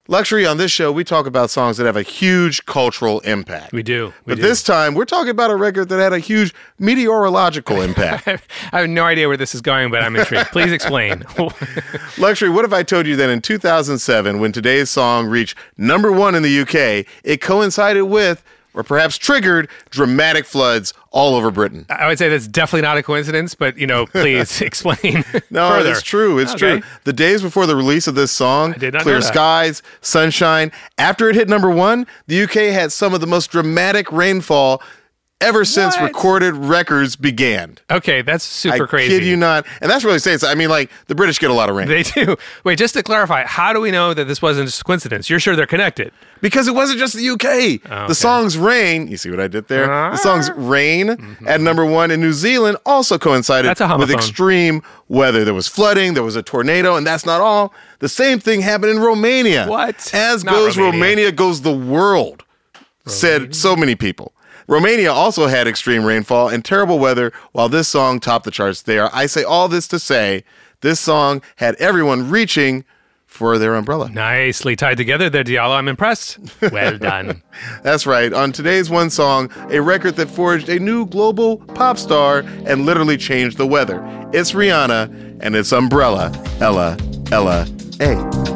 Luxury, on this show, we talk about songs that have a huge cultural impact. We do. But this time, we're talking about a record that had a huge meteorological impact. I have no idea where this is going, but I'm intrigued. Please explain. Luxury, what if I told you that in 2007, when today's song reached number 1 in the UK, it coincided with, or perhaps triggered, dramatic floods all over Britain? I would say that's definitely not a coincidence, but, please explain No, further. It's true. It's true. The days before the release of this song, clear skies, sunshine, after it hit number 1, the UK had some of the most dramatic rainfall ever since recorded records began. Okay, that's super crazy. I kid you not. And that's really saying, I mean, like, the British get a lot of rain. They do. Wait, just to clarify, how do we know that this wasn't just a coincidence? You're sure they're connected? Because it wasn't just the UK. Okay. The song's Rain, you see what I did there? The song's Rain at number 1 in New Zealand also coincided with extreme weather. There was flooding, there was a tornado, and that's not all. The same thing happened in Romania. What? As goes Romania goes the world, said so many people. Romania also had extreme rainfall and terrible weather while this song topped the charts there. I say all this to say this song had everyone reaching for their umbrella. Nicely tied together there, Diallo. I'm impressed. Well done. That's right. On today's One Song, a record that forged a new global pop star and literally changed the weather. It's Rihanna and it's Umbrella, Ella, Ella, A.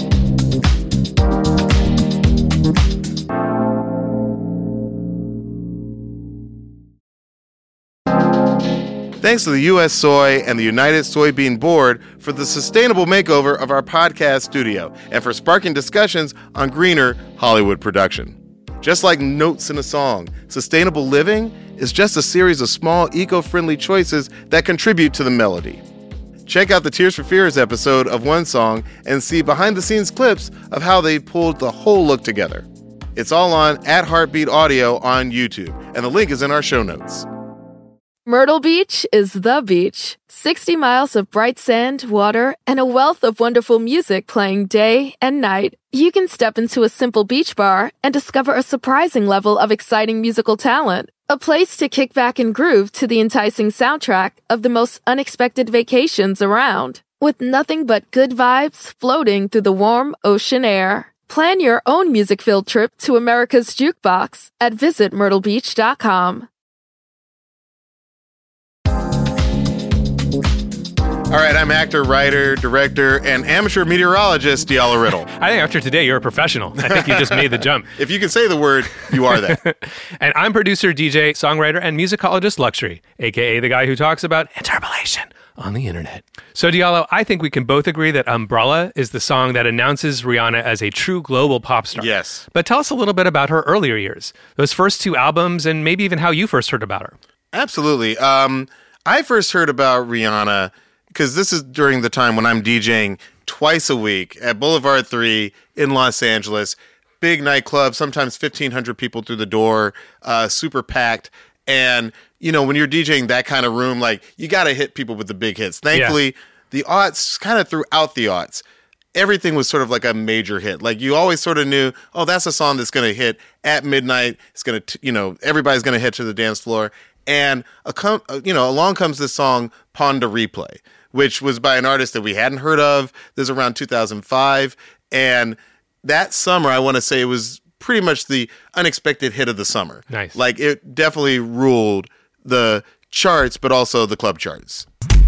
Thanks to the U.S. Soy and the United Soybean Board for the sustainable makeover of our podcast studio and for sparking discussions on greener Hollywood production. Just like notes in a song, sustainable living is just a series of small eco-friendly choices that contribute to the melody. Check out the Tears for Fears episode of One Song and see behind-the-scenes clips of how they pulled the whole look together. It's all on @Heartbeat Audio on YouTube, and the link is in our show notes. Myrtle Beach is the beach. 60 miles of bright sand, water, and a wealth of wonderful music playing day and night. You can step into a simple beach bar and discover a surprising level of exciting musical talent. A place to kick back and groove to the enticing soundtrack of the most unexpected vacations around. With nothing but good vibes floating through the warm ocean air. Plan your own music-filled trip to America's Jukebox at visitmyrtlebeach.com. All right, I'm actor, writer, director, and amateur meteorologist, Diallo Riddle. I think after today, you're a professional. I think you just made the jump. If you can say the word, you are that. And I'm producer, DJ, songwriter, and musicologist Luxury, a.k.a. the guy who talks about interpolation on the internet. So, Diallo, I think we can both agree that Umbrella is the song that announces Rihanna as a true global pop star. Yes. But tell us a little bit about her earlier years, those first 2 albums, and maybe even how you first heard about her. Absolutely. I first heard about Rihanna because this is during the time when I'm DJing twice a week at Boulevard 3 in Los Angeles. Big nightclub, sometimes 1,500 people through the door, super packed. And, when you're DJing that kind of room, like, you got to hit people with the big hits. Thankfully, the aughts, kind of throughout the aughts, everything was sort of like a major hit. Like, you always sort of knew, oh, that's a song that's going to hit at midnight. It's going to, everybody's going to hit to the dance floor. And, along comes this song, Pon de Replay, which was by an artist that we hadn't heard of. This is around 2005. And that summer, I want to say, it was pretty much the unexpected hit of the summer. Nice. Like, it definitely ruled the charts, but also the club charts.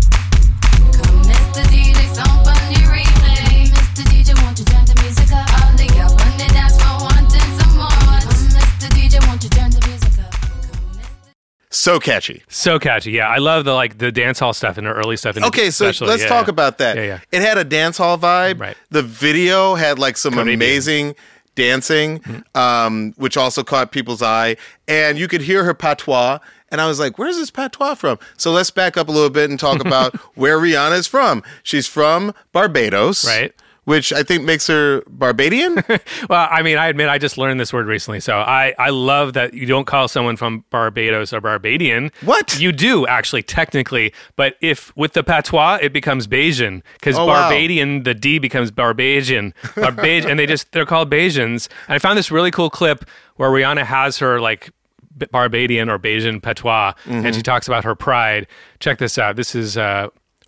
So catchy. So catchy, yeah. I love the dance hall stuff and the early stuff. Okay, so let's talk about that. Yeah. It had a dance hall vibe. Right. The video had some amazing dancing, which also caught people's eye. And you could hear her patois. And I was like, where's this patois from? So let's back up a little bit and talk about where Rihanna is from. She's from Barbados. Right. Which I think makes her Barbadian. Well, I mean, I admit I just learned this word recently. So I love that you don't call someone from Barbados a Barbadian. What? You do, actually, technically. But if with the patois, it becomes Bajan. Because Barbadian, the D becomes Barbadian. And they're called Bajans. And I found this really cool clip where Rihanna has her Barbadian or Bajan patois. And she talks about her pride. Check this out. This is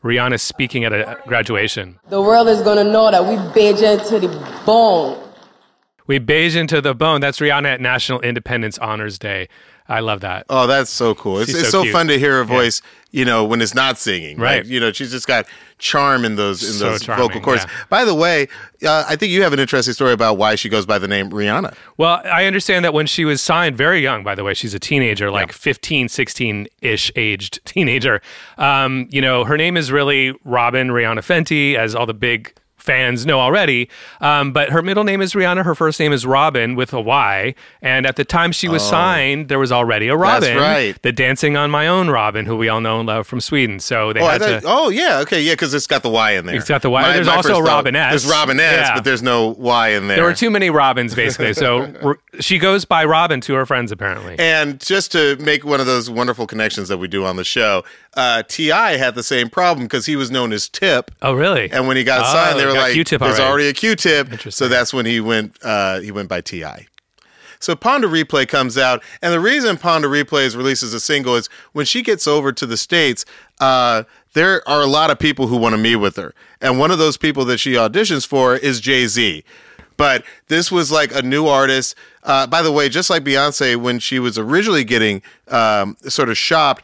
Rihanna speaking at a graduation. The world is going to know that we Beijing to the bone. We beige into the bone. That's Rihanna at National Independence Honors Day. I love that. Oh, that's so cool. It's She's so cute. fun to hear her voice, when it's not singing. Right. Like, she's just got charm in those charming, vocal cords. yeah. By the way, I think you have an interesting story about why she goes by the name Rihanna. Well, I understand that when she was signed, very young, by the way, she's a teenager, like 15, 16-ish aged teenager. Her name is really Robin Rihanna Fenty, as all the big fans know already. But her middle name is Rihanna. Her first name is Robin with a Y. And at the time she was signed, there was already a Robin. That's right. The Dancing on My Own Robin, who we all know and love from Sweden. So they had to... Oh, yeah. Okay, yeah, because it's got the Y in there. It's got the Y. There's also first thought, Robin S. There's Robin S, Yeah. but there's no Y in there. There were too many Robins, basically. So she goes by Robin to her friends, apparently. And just to make one of those wonderful connections that we do on the show, T.I. had the same problem because he was known as Tip. Oh, really? And when he got signed, they were got like, Q-tip there's already. already a Q-tip. Interesting. So that's when he went by T.I. So Pon de Replay comes out, and the reason Pon de Replay releases a single is when she gets over to the States, there are a lot of people who want to meet with her. And one of those people that she auditions for is Jay-Z. But this was like a new artist. By the way, just like Beyonce, when she was originally getting sort of shopped,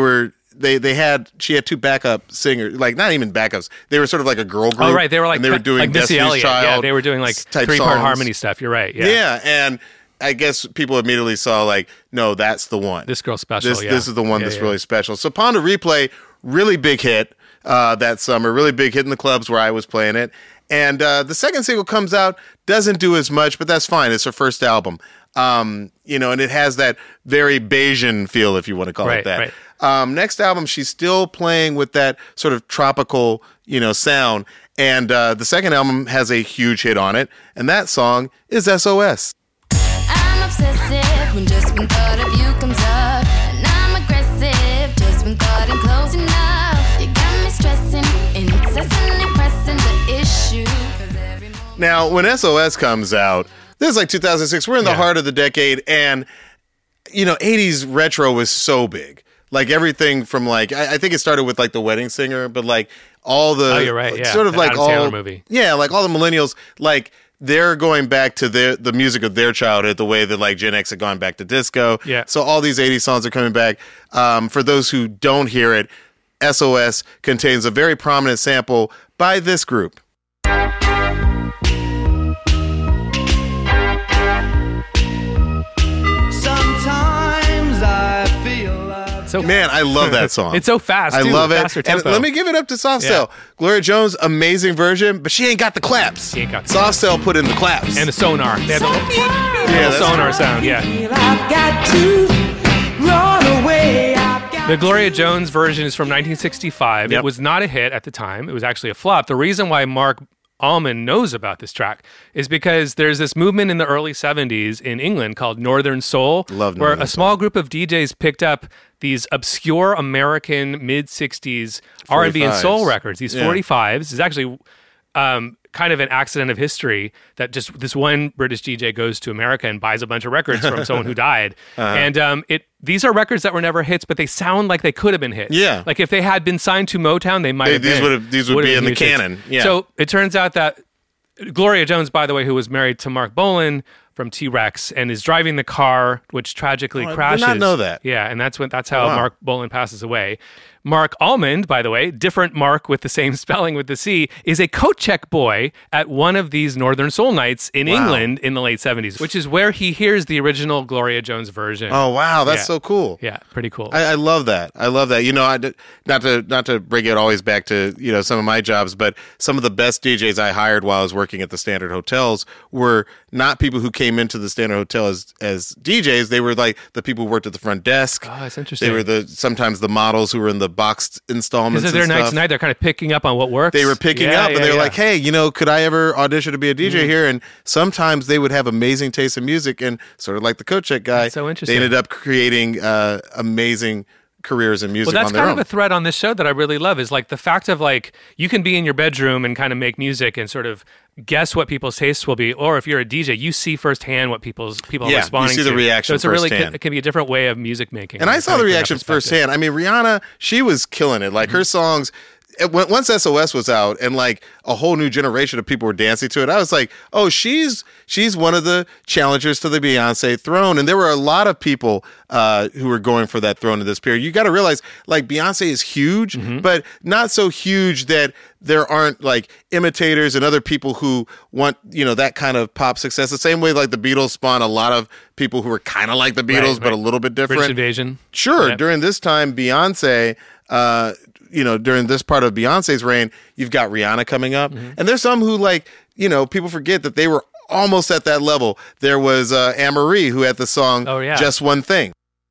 she had two backup singers, like not even backups. They were sort of like a girl group. Oh, right. They were like, and they were doing like Missy Destiny's Elliott. Child. Yeah, they were doing like type three-part songs. harmony stuff. You're right. Yeah. Yeah, and I guess people immediately saw like, no, that's the one. This girl's special. This is the one that's really special. So Pon de Replay, really big hit that summer, really big hit in the clubs where I was playing it. And the second single comes out, doesn't do as much, but that's fine. It's her first album. And it has that very Bayesian feel, if you want to call it that. Right. Next album, she's still playing with that sort of tropical, sound. And the second album has a huge hit on it. And that song is SOS. I'm obsessive when just one thought of you comes up. And I'm aggressive just when thought I'm close enough. You got me stressing, incessantly pressing the issue. 'Cause every moment Now, when SOS comes out, this is like 2006. We're in the heart of the decade. And, 80s retro was so big. Like everything from like, I think it started with like The Wedding Singer, but like all the... Oh, you're right, yeah. Sort of The like Adam all... Sandler movie. Yeah, like all the millennials, like they're going back to the music of their childhood, the way that like Gen X had gone back to disco. Yeah. So all these 80s songs are coming back. For those who don't hear it, SOS contains a very prominent sample by this group. Sometimes I feel So Man, I love that song. It's so fast. I too, love it. faster And tempo. let me give it up to Soft Cell. Gloria Jones, amazing version, but she ain't got the claps. She ain't got the Soft Cell put in the claps. and the sonar. They had the that's sonar sound. Yeah. I've got to run away. I've got The Gloria Jones version is from 1965. Yep. It was not a hit at the time. It was actually a flop. The reason why Mark Allman knows about this track is because there's this movement in the early 70s in England called Northern Soul, Love where Northern a small group of DJs picked up these obscure American mid-60s R&B and 45s. soul records, these Yeah. 45s. It's actually kind of an accident of history that just this one British DJ goes to America and buys a bunch of records from someone who died. And these are records that were never hits, but they sound like they could have been hits. Yeah. Like if they had been signed to Motown, they might have been. These would be in the huge hits. canon. Yeah. So it turns out that Gloria Jones, by the way, who was married to Mark Bolan from T-Rex and is driving the car, which tragically Oh, I did crashes. not know that. Yeah, and that's how wow. Mark Bolan passes away. Mark Almond, by the way, different Mark with the same spelling with the C, is a coat check boy at one of these Northern Soul nights in England in the late 70s, which is where he hears the original Gloria Jones version. Oh wow, that's Yeah. so cool. Yeah, pretty cool. I love that. I love that. Not to bring it always back to some of my jobs, but some of the best DJs I hired while I was working at the Standard Hotels were not people who came into the Standard Hotel as DJs. They were like the people who worked at the front desk. Oh, that's interesting. They were sometimes the models who were in the boxed installments. Because they're and night stuff. to night, they're kind of picking up on what works. They were picking up and they were like, hey, could I ever audition to be a DJ here? And sometimes they would have amazing taste in music and sort of like the coat check guy. That's so interesting. They ended up creating amazing careers in music Well, that's on their kind own. of a thread on this show that I really love is like the fact of like you can be in your bedroom and kind of make music and sort of guess what people's tastes will be, or if you're a DJ, you see firsthand what people are Yeah, responding you see to. the reaction So it's a really firsthand. it can be a different way of music making. And I It's saw kind the of bring up reactions perspective. firsthand. I mean, Rihanna, she was killing it. Like her songs, once SOS was out and like a whole new generation of people were dancing to it, I was like, oh, she's one of the challengers to the Beyonce throne. And there were a lot of people who were going for that throne in this period. You got to realize, like, Beyonce is huge, but not so huge that there aren't like imitators and other people who want, that kind of pop success. The same way like the Beatles spawned a lot of people who were kind of like the Beatles, but a little bit different. British Invasion. Sure. Yep. During this time, Beyonce, during this part of Beyonce's reign, you've got Rihanna coming up. And there's some who like, people forget that they were almost at that level. There was Anne-Marie who had the song Just One Thing.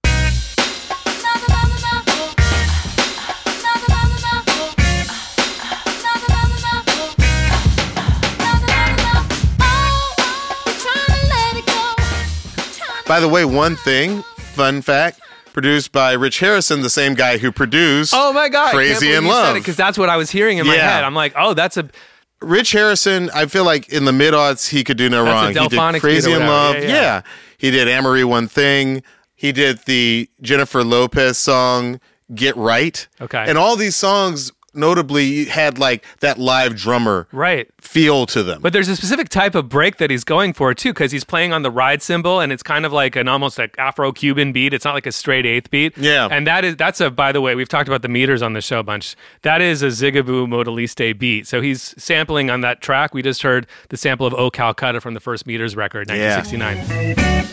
By the way, One Thing, fun fact, produced by Rich Harrison, the same guy who produced Crazy in Love. Because that's what I was hearing in my head. I'm like, oh, that's a... Rich Harrison, I feel like in the mid-aughts, he could do no wrong. He did Crazy in Love. Yeah. He did Anne-Marie One Thing. He did the Jennifer Lopez song, Get Right. Okay. And all these songs notably had like that live drummer feel to them. But there's a specific type of break that he's going for too, because he's playing on the ride cymbal and it's kind of like an almost like Afro-Cuban beat. It's not like a straight eighth beat. Yeah. And that's a, by the way, we've talked about the meters on the show a bunch. That is a Zigaboo Modaliste beat. So he's sampling on that track. We just heard the sample of Oh Calcutta from the first Meters record, 1969. Yeah.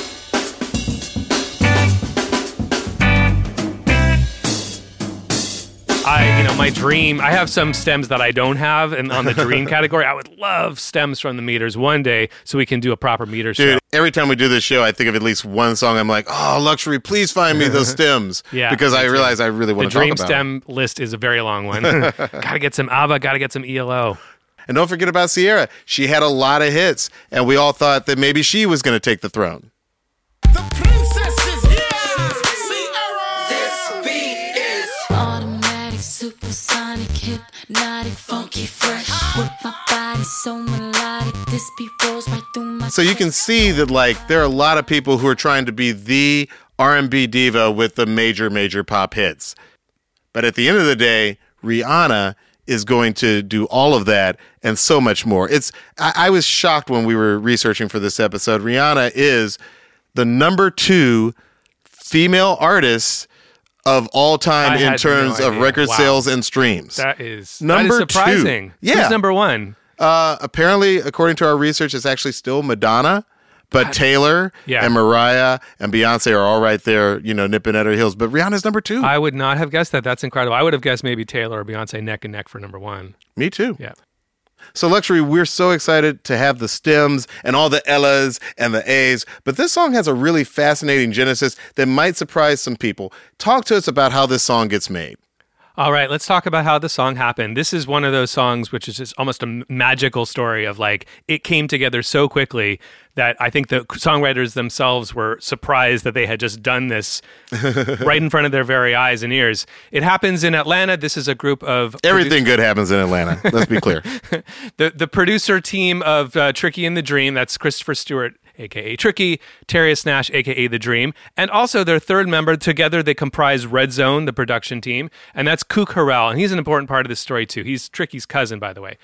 My dream, I have some stems that I don't have and on the dream category. I would love stems from the Meters one day so we can do a proper meter show. Dude, every time we do this show, I think of at least one song. I'm like, oh, Luxury, please find me those stems. Because I realize I really want to talk about it. The dream stem list is a very long one. Gotta get some ABBA, gotta get some ELO. And don't forget about Sierra. She had a lot of hits, and we all thought that maybe she was going to take the throne. The princess is here. Sierra. This beat is automatic, supersonic, hypnotic, funky, fresh. With my body so melodic, this beat rolls right through my. So you can see that, like, there are a lot of people who are trying to be the R&B diva with the major pop hits. But at the end of the day, Rihanna is going to do all of that and so much more. I was shocked when we were researching for this episode. Rihanna is the number 2 female artist of all time in terms of record sales and streams. That is surprising. 2. Yeah. Who's number 1? Apparently, according to our research, it's actually still Madonna. But Taylor and Mariah and Beyonce are all right there, nipping at her heels. But Rihanna's number 2. I would not have guessed that. That's incredible. I would have guessed maybe Taylor or Beyonce neck and neck for number 1. Me too. Yeah. So Luxury, we're so excited to have the stems and all the Ellas and the A's. But this song has a really fascinating genesis that might surprise some people. Talk to us about how this song gets made. All right, let's talk about how the song happened. This is one of those songs which is just almost a magical story of like, it came together so quickly that I think the songwriters themselves were surprised that they had just done this right in front of their very eyes and ears. It happens in Atlanta. This is a group of... Everything good happens in Atlanta. Let's be clear. The producer team of Tricky and the Dream, that's Christopher Stewart, a.k.a. Tricky, Terius Nash, a.k.a. The Dream, and also their third member. Together, they comprise Red Zone, the production team, and that's Kook Harrell, and he's an important part of this story, too. He's Tricky's cousin, by the way.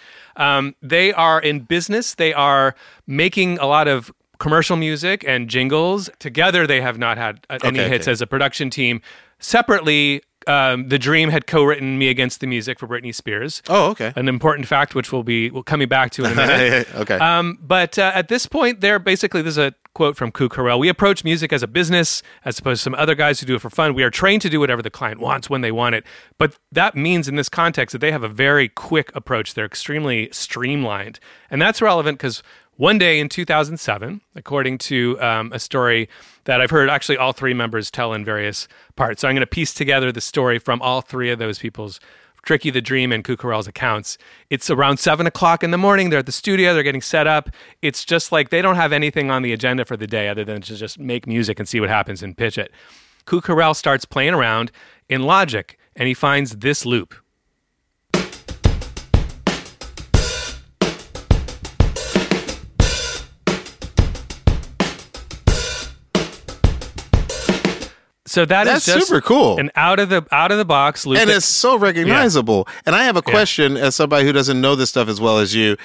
They are in business. They are making a lot of commercial music and jingles. Together, they have not had any hits as a production team. Separately, The Dream had co-written Me Against the Music for Britney Spears. Oh, okay. An important fact, which we'll coming back to in a minute. Okay. But at this point, this is a quote from Kook Harrell. We approach music as a business, as opposed to some other guys who do it for fun. We are trained to do whatever the client wants when they want it. But that means in this context that they have a very quick approach. They're extremely streamlined. And that's relevant because one day in 2007, according to a story that I've heard actually all 3 members tell in various parts. So I'm going to piece together the story from all 3 of those people's, Tricky, The Dream, and Kook Harrell's accounts. It's around 7 o'clock in the morning. They're at the studio. They're getting set up. It's just like they don't have anything on the agenda for the day other than to just make music and see what happens and pitch it. Kook Harrell starts playing around in Logic, and he finds this loop. So That's is just super cool. an out of the box loop. And it's so recognizable. And I have a question as somebody who doesn't know this stuff as well as you.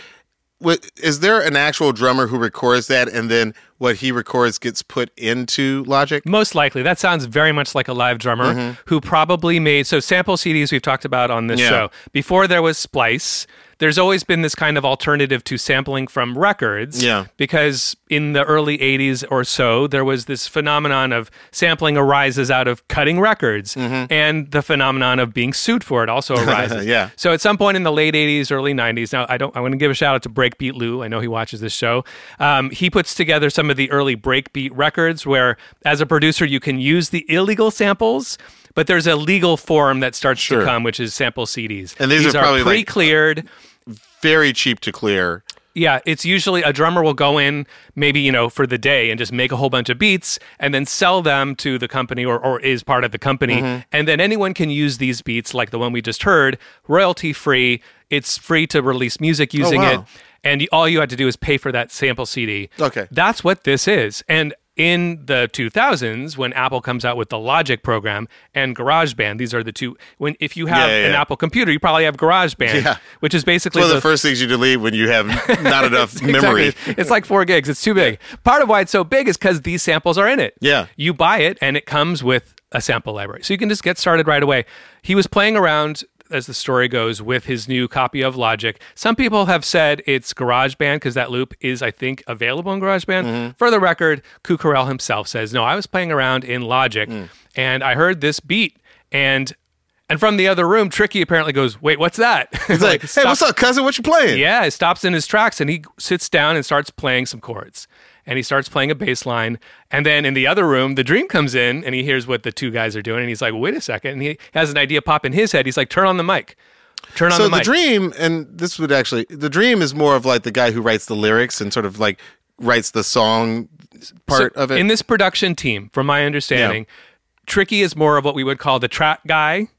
Is there an actual drummer who records that and then what he records gets put into Logic? Most likely. That sounds very much like a live drummer who probably made... So sample CDs we've talked about on this show. Before there was Splice, there's always been this kind of alternative to sampling from records. Yeah. Because in the early 80s or so, there was this phenomenon of sampling arises out of cutting records. And the phenomenon of being sued for it also arises. Yeah. So at some point in the late 80s, early 90s, now I want to give a shout out to Breakbeat Lou. I know he watches this show. He puts together some of the early breakbeat records where, as a producer, you can use the illegal samples, but there's a legal form that starts to come, which is sample CDs. And these are probably pre-cleared. Very cheap to clear. Yeah, it's usually a drummer will go in maybe, for the day and just make a whole bunch of beats and then sell them to the company or is part of the company. And then anyone can use these beats like the one we just heard, royalty free. It's free to release music using it. And all you had to do is pay for that sample CD. Okay. That's what this is. And in the 2000s, when Apple comes out with the Logic program and GarageBand, these are the two. If you have an Apple computer, you probably have GarageBand, which is basically one of the first things you delete when you have not enough memory. It's like 4 gigs. It's too big. Part of why it's so big is because these samples are in it. Yeah. You buy it, and it comes with a sample library. So you can just get started right away. He was playing around, as the story goes, with his new copy of Logic. Some people have said it's GarageBand because that loop is, I think, available in GarageBand. For the record, Cucurell himself says, no, I was playing around in Logic and I heard this beat and from the other room, Tricky apparently goes, wait, what's that? He's like, hey, what's up, cousin? What you playing? Yeah, he stops in his tracks and he sits down and starts playing some chords. And he starts playing a bass line. And then in the other room, the Dream comes in and he hears what the two guys are doing. And he's like, wait a second. And he has an idea pop in his head. He's like, turn on the mic. Turn on the mic. So the Dream, and this would actually, the Dream is more of like the guy who writes the lyrics and sort of like writes the song part of it. In this production team, from my understanding, Tricky is more of what we would call the track guy.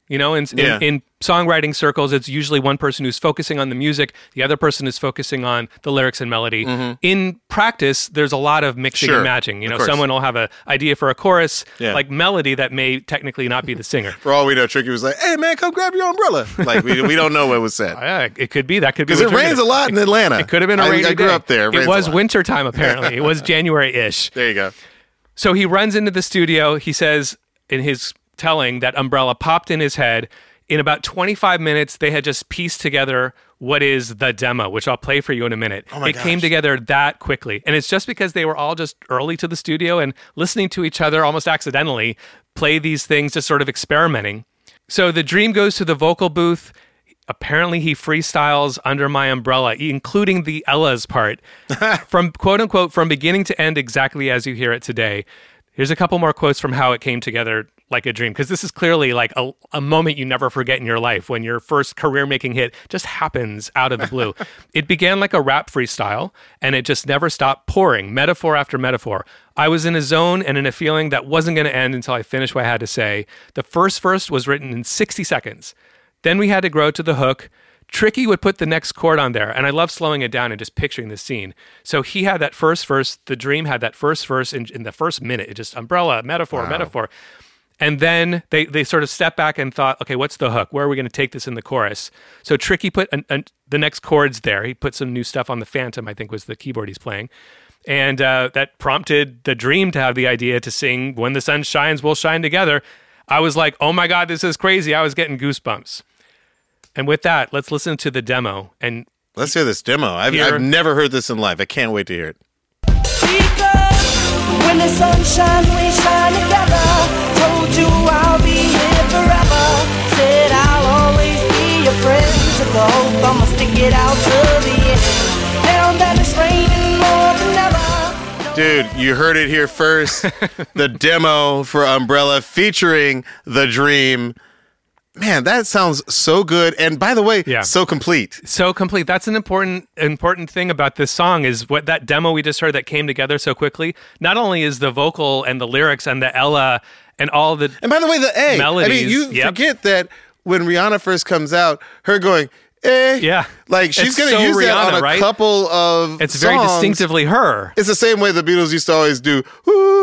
In songwriting circles, it's usually one person who's focusing on the music, the other person is focusing on the lyrics and melody. In practice, there's a lot of mixing and matching. Someone will have an idea for a chorus, like melody that may technically not be the singer. For all we know, Tricky was like, hey, man, come grab your umbrella. Like, we don't know what was said. It could be. That could be. Because it rains a lot in Atlanta. It could have been a rainy day. I grew up there. It was wintertime, apparently. It was January-ish. There you go. So he runs into the studio. He says in his telling that umbrella popped in his head. In about 25 minutes, they had just pieced together what is the demo, which I'll play for you in a minute. It came together that quickly. And it's just because they were all just early to the studio and listening to each other almost accidentally play these things, just sort of experimenting. So the Dream goes to the vocal booth. Apparently, he freestyles Under My Umbrella, including the Ella's part, from quote unquote, from beginning to end, exactly as you hear it today. Here's a couple more quotes from how it came together like a dream, because this is clearly like a moment you never forget in your life when your first career-making hit just happens out of the blue. It began like a rap freestyle, and it just never stopped pouring, metaphor after metaphor. I was in a zone and in a feeling that wasn't going to end until I finished what I had to say. The first verse was written in 60 seconds. Then we had to grow to the hook. Tricky would put the next chord on there, and I love slowing it down and just picturing the scene. So he had that first verse, the Dream had that first verse in the first minute. It just umbrella, metaphor, metaphor. And then they sort of stepped back and thought, okay, what's the hook? Where are we going to take this in the chorus? So Tricky put the next chords there. He put some new stuff on the Phantom, I think was the keyboard he's playing. And that prompted the Dream to have the idea to sing When the Sun Shines, We'll Shine Together. I was like, oh my God, this is crazy. I was getting goosebumps. And with that, let's listen to the demo. And let's hear this demo. I've never heard this in live. I can't wait to hear it. Because when the sun shines, we shine together. Told you I'll be here forever. Said I'll always be your friend. To the hope I'ma stick it out to the end. Now that it's raining more than ever. Dude, you heard it here first. The demo for Umbrella featuring The Dream. Man, that sounds so good. And by the way, so complete. So complete. That's an important thing about this song is what that demo we just heard that came together so quickly. Not only is the vocal and the lyrics and the Ella and all the And by the way, the A. melodies. I mean, you forget that when Rihanna first comes out, her going, eh. Yeah. Like, she's going to so use Rihanna, that on a right? couple of It's songs. very distinctively her. It's the same way the Beatles used to always do, ooh.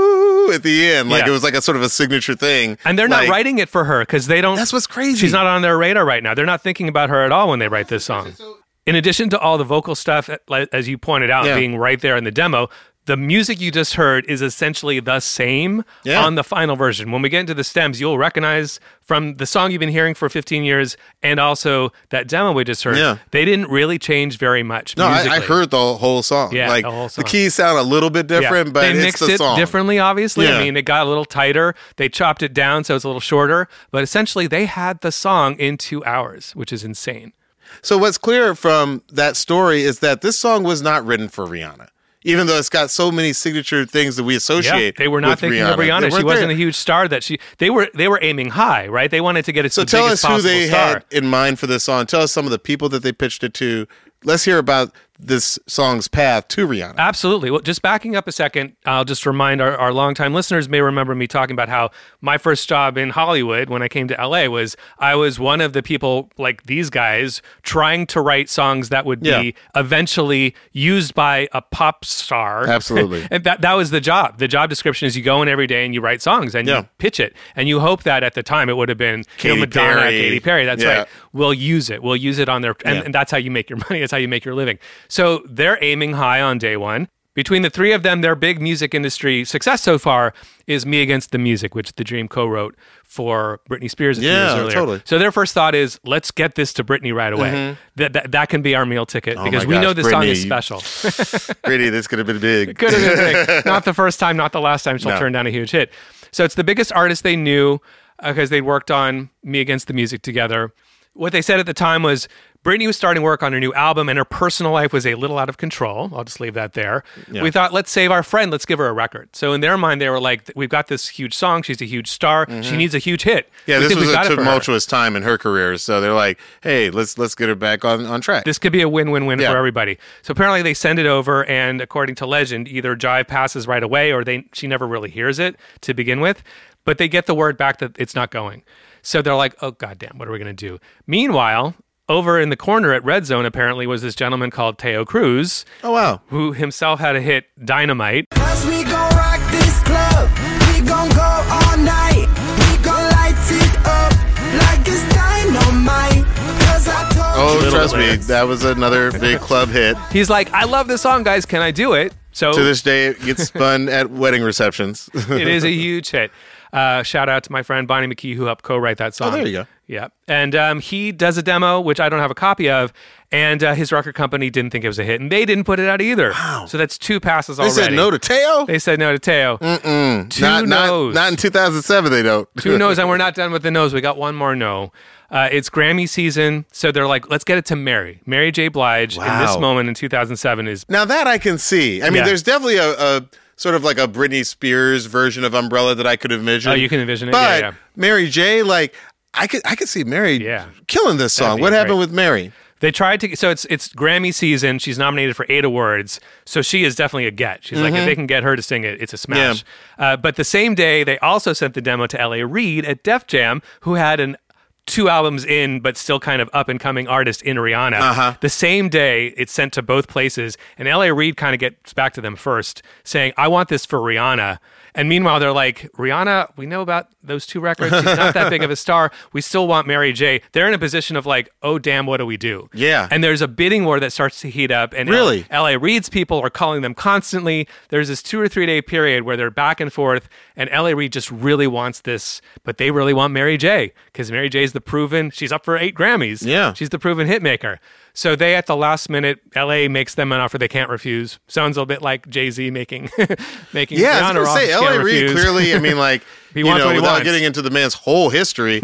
woo at the end. Like Yeah. it was like a sort of a signature thing. And they're Like, not writing it for her because they don't. That's what's crazy. She's not on their radar right now. They're not thinking about her at all when they write this song. In addition to all the vocal stuff, as you pointed out, Yeah. being right there in the demo, the music you just heard is essentially the same Yeah. on the final version. When we get into the stems, you'll recognize from the song you've been hearing for 15 years and also that demo we just heard, Yeah. they didn't really change very much No, I musically. heard the whole song. Yeah, like the whole song. the keys sound a little bit different, but they it's mixed the it song. differently, obviously. Yeah. I mean, it got a little tighter. They chopped it down so it's a little shorter, but essentially they had the song in 2 hours, which is insane. So what's clear from that story is that this song was not written for Rihanna. Even though it's got so many signature things that we associate, they were not with thinking Rihanna. of Rihanna. They She weren't wasn't there. a huge star that they were aiming high, right? They wanted to get it to So the tell biggest us who possible they star. had in mind for this song. Tell us some of the people that they pitched it to. Let's hear about this song's path to Rihanna. Absolutely. Well, just backing up a second, I'll just remind our longtime listeners may remember me talking about how my first job in Hollywood when I came to LA was I was one of the people like these guys trying to write songs that would Yeah. be eventually used by a pop star. Absolutely. And that was the job. The job description is you go in every day and you write songs and Yeah. you pitch it. And you hope that at the time it would have been Katy Madonna, Perry. Katy Perry. That's Yeah. right. We'll use it. We'll use it on their, Yeah. and that's how you make your money. That's how you make your living. So they're aiming high on day one. Between the three of them, their big music industry success so far is Me Against the Music, which The Dream co-wrote for Britney Spears a few years Yeah, earlier. totally. So their first thought is, let's get this to Britney right away. That can be our meal ticket because my we know gosh, this song Britney, is you- special. Brady, this could have been big. Could have been big. Not the first time, not the last time she'll No. turn down a huge hit. So it's the biggest artist they knew because they'd worked on Me Against the Music together. What they said at the time was Britney was starting work on her new album and her personal life was a little out of control. I'll just leave that there. Yeah. We thought, let's save our friend. Let's give her a record. So in their mind, they were like, we've got this huge song. She's a huge star. She needs a huge hit. Yeah, We this think was we've a got it for her. tumultuous time in her career. So they're like, hey, let's get her back on track. This could be a win-win-win Yeah. for everybody. So apparently they send it over, and according to legend, either Jive passes right away or she never really hears it to begin with. But they get the word back that it's not going. So they're like, oh, goddamn, what are we going to do? Meanwhile, over in the corner at Red Zone, apparently, was this gentleman called Teo Cruz, Oh, wow. who himself had a hit, Dynamite. Cause we gon' rock this club. We gon' go all night. We gon' light it up like it's dynamite. Cause I told Oh, Little trust me, lyrics. that was another big club hit. He's like, I love this song, guys. Can I do it? So To this day, it gets spun at wedding receptions. it is a huge hit. Shout out to my friend Bonnie McKee, who helped co-write that song. Oh, there you go. Yeah. And he does a demo, which I don't have a copy of, and his record company didn't think it was a hit, and they didn't put it out either. Wow. So that's 2 passes They already. said no to Teo? They said no to Teo. Two Not no's. in 2007, they don't. 2 no's, and we're not done with the no's. We got one more no. It's Grammy season, so they're like, let's get it to Mary. Mary J. Blige in this Wow. moment in 2007 is Now that I can see. I mean, Yeah. there's definitely a sort of like a Britney Spears version of Umbrella that I could envision. Oh, you can envision it? But Yeah, yeah. Mary J, like, I could see Mary Yeah. killing this That'd song. be What happened great. with Mary? They tried to, so it's Grammy season. She's nominated for 8 awards, so she is definitely a get. She's like, if they can get her to sing it, it's a smash. But the same day, they also sent the demo to L.A. Reid at Def Jam, who had 2 albums in, but still kind of up and coming artist in Rihanna. The same day, it's sent to both places, and L.A. Reid kind of gets back to them first, saying, I want this for Rihanna. And meanwhile, they're like, Rihanna, we know about those 2 records. She's not that big of a star. We still want Mary J. They're in a position of like, oh, damn, what do we do? Yeah. And there's a bidding war that starts to heat up. And Really? L.A. Reid's people are calling them constantly. There's this 2 or 3 day period where they're back and forth. And L.A. Reid just really wants this, but they really want Mary J. Because Mary J. is the proven, she's up for 8 Grammys. Yeah. She's the proven hit maker. So they, at the last minute, L.A. makes them an offer they can't refuse. Sounds a bit like Jay-Z making Yeah, I was Rihanna going to off say, she L.A. can't Reid refuse. clearly, I mean, like, He wants what he without wants. getting into the man's whole history,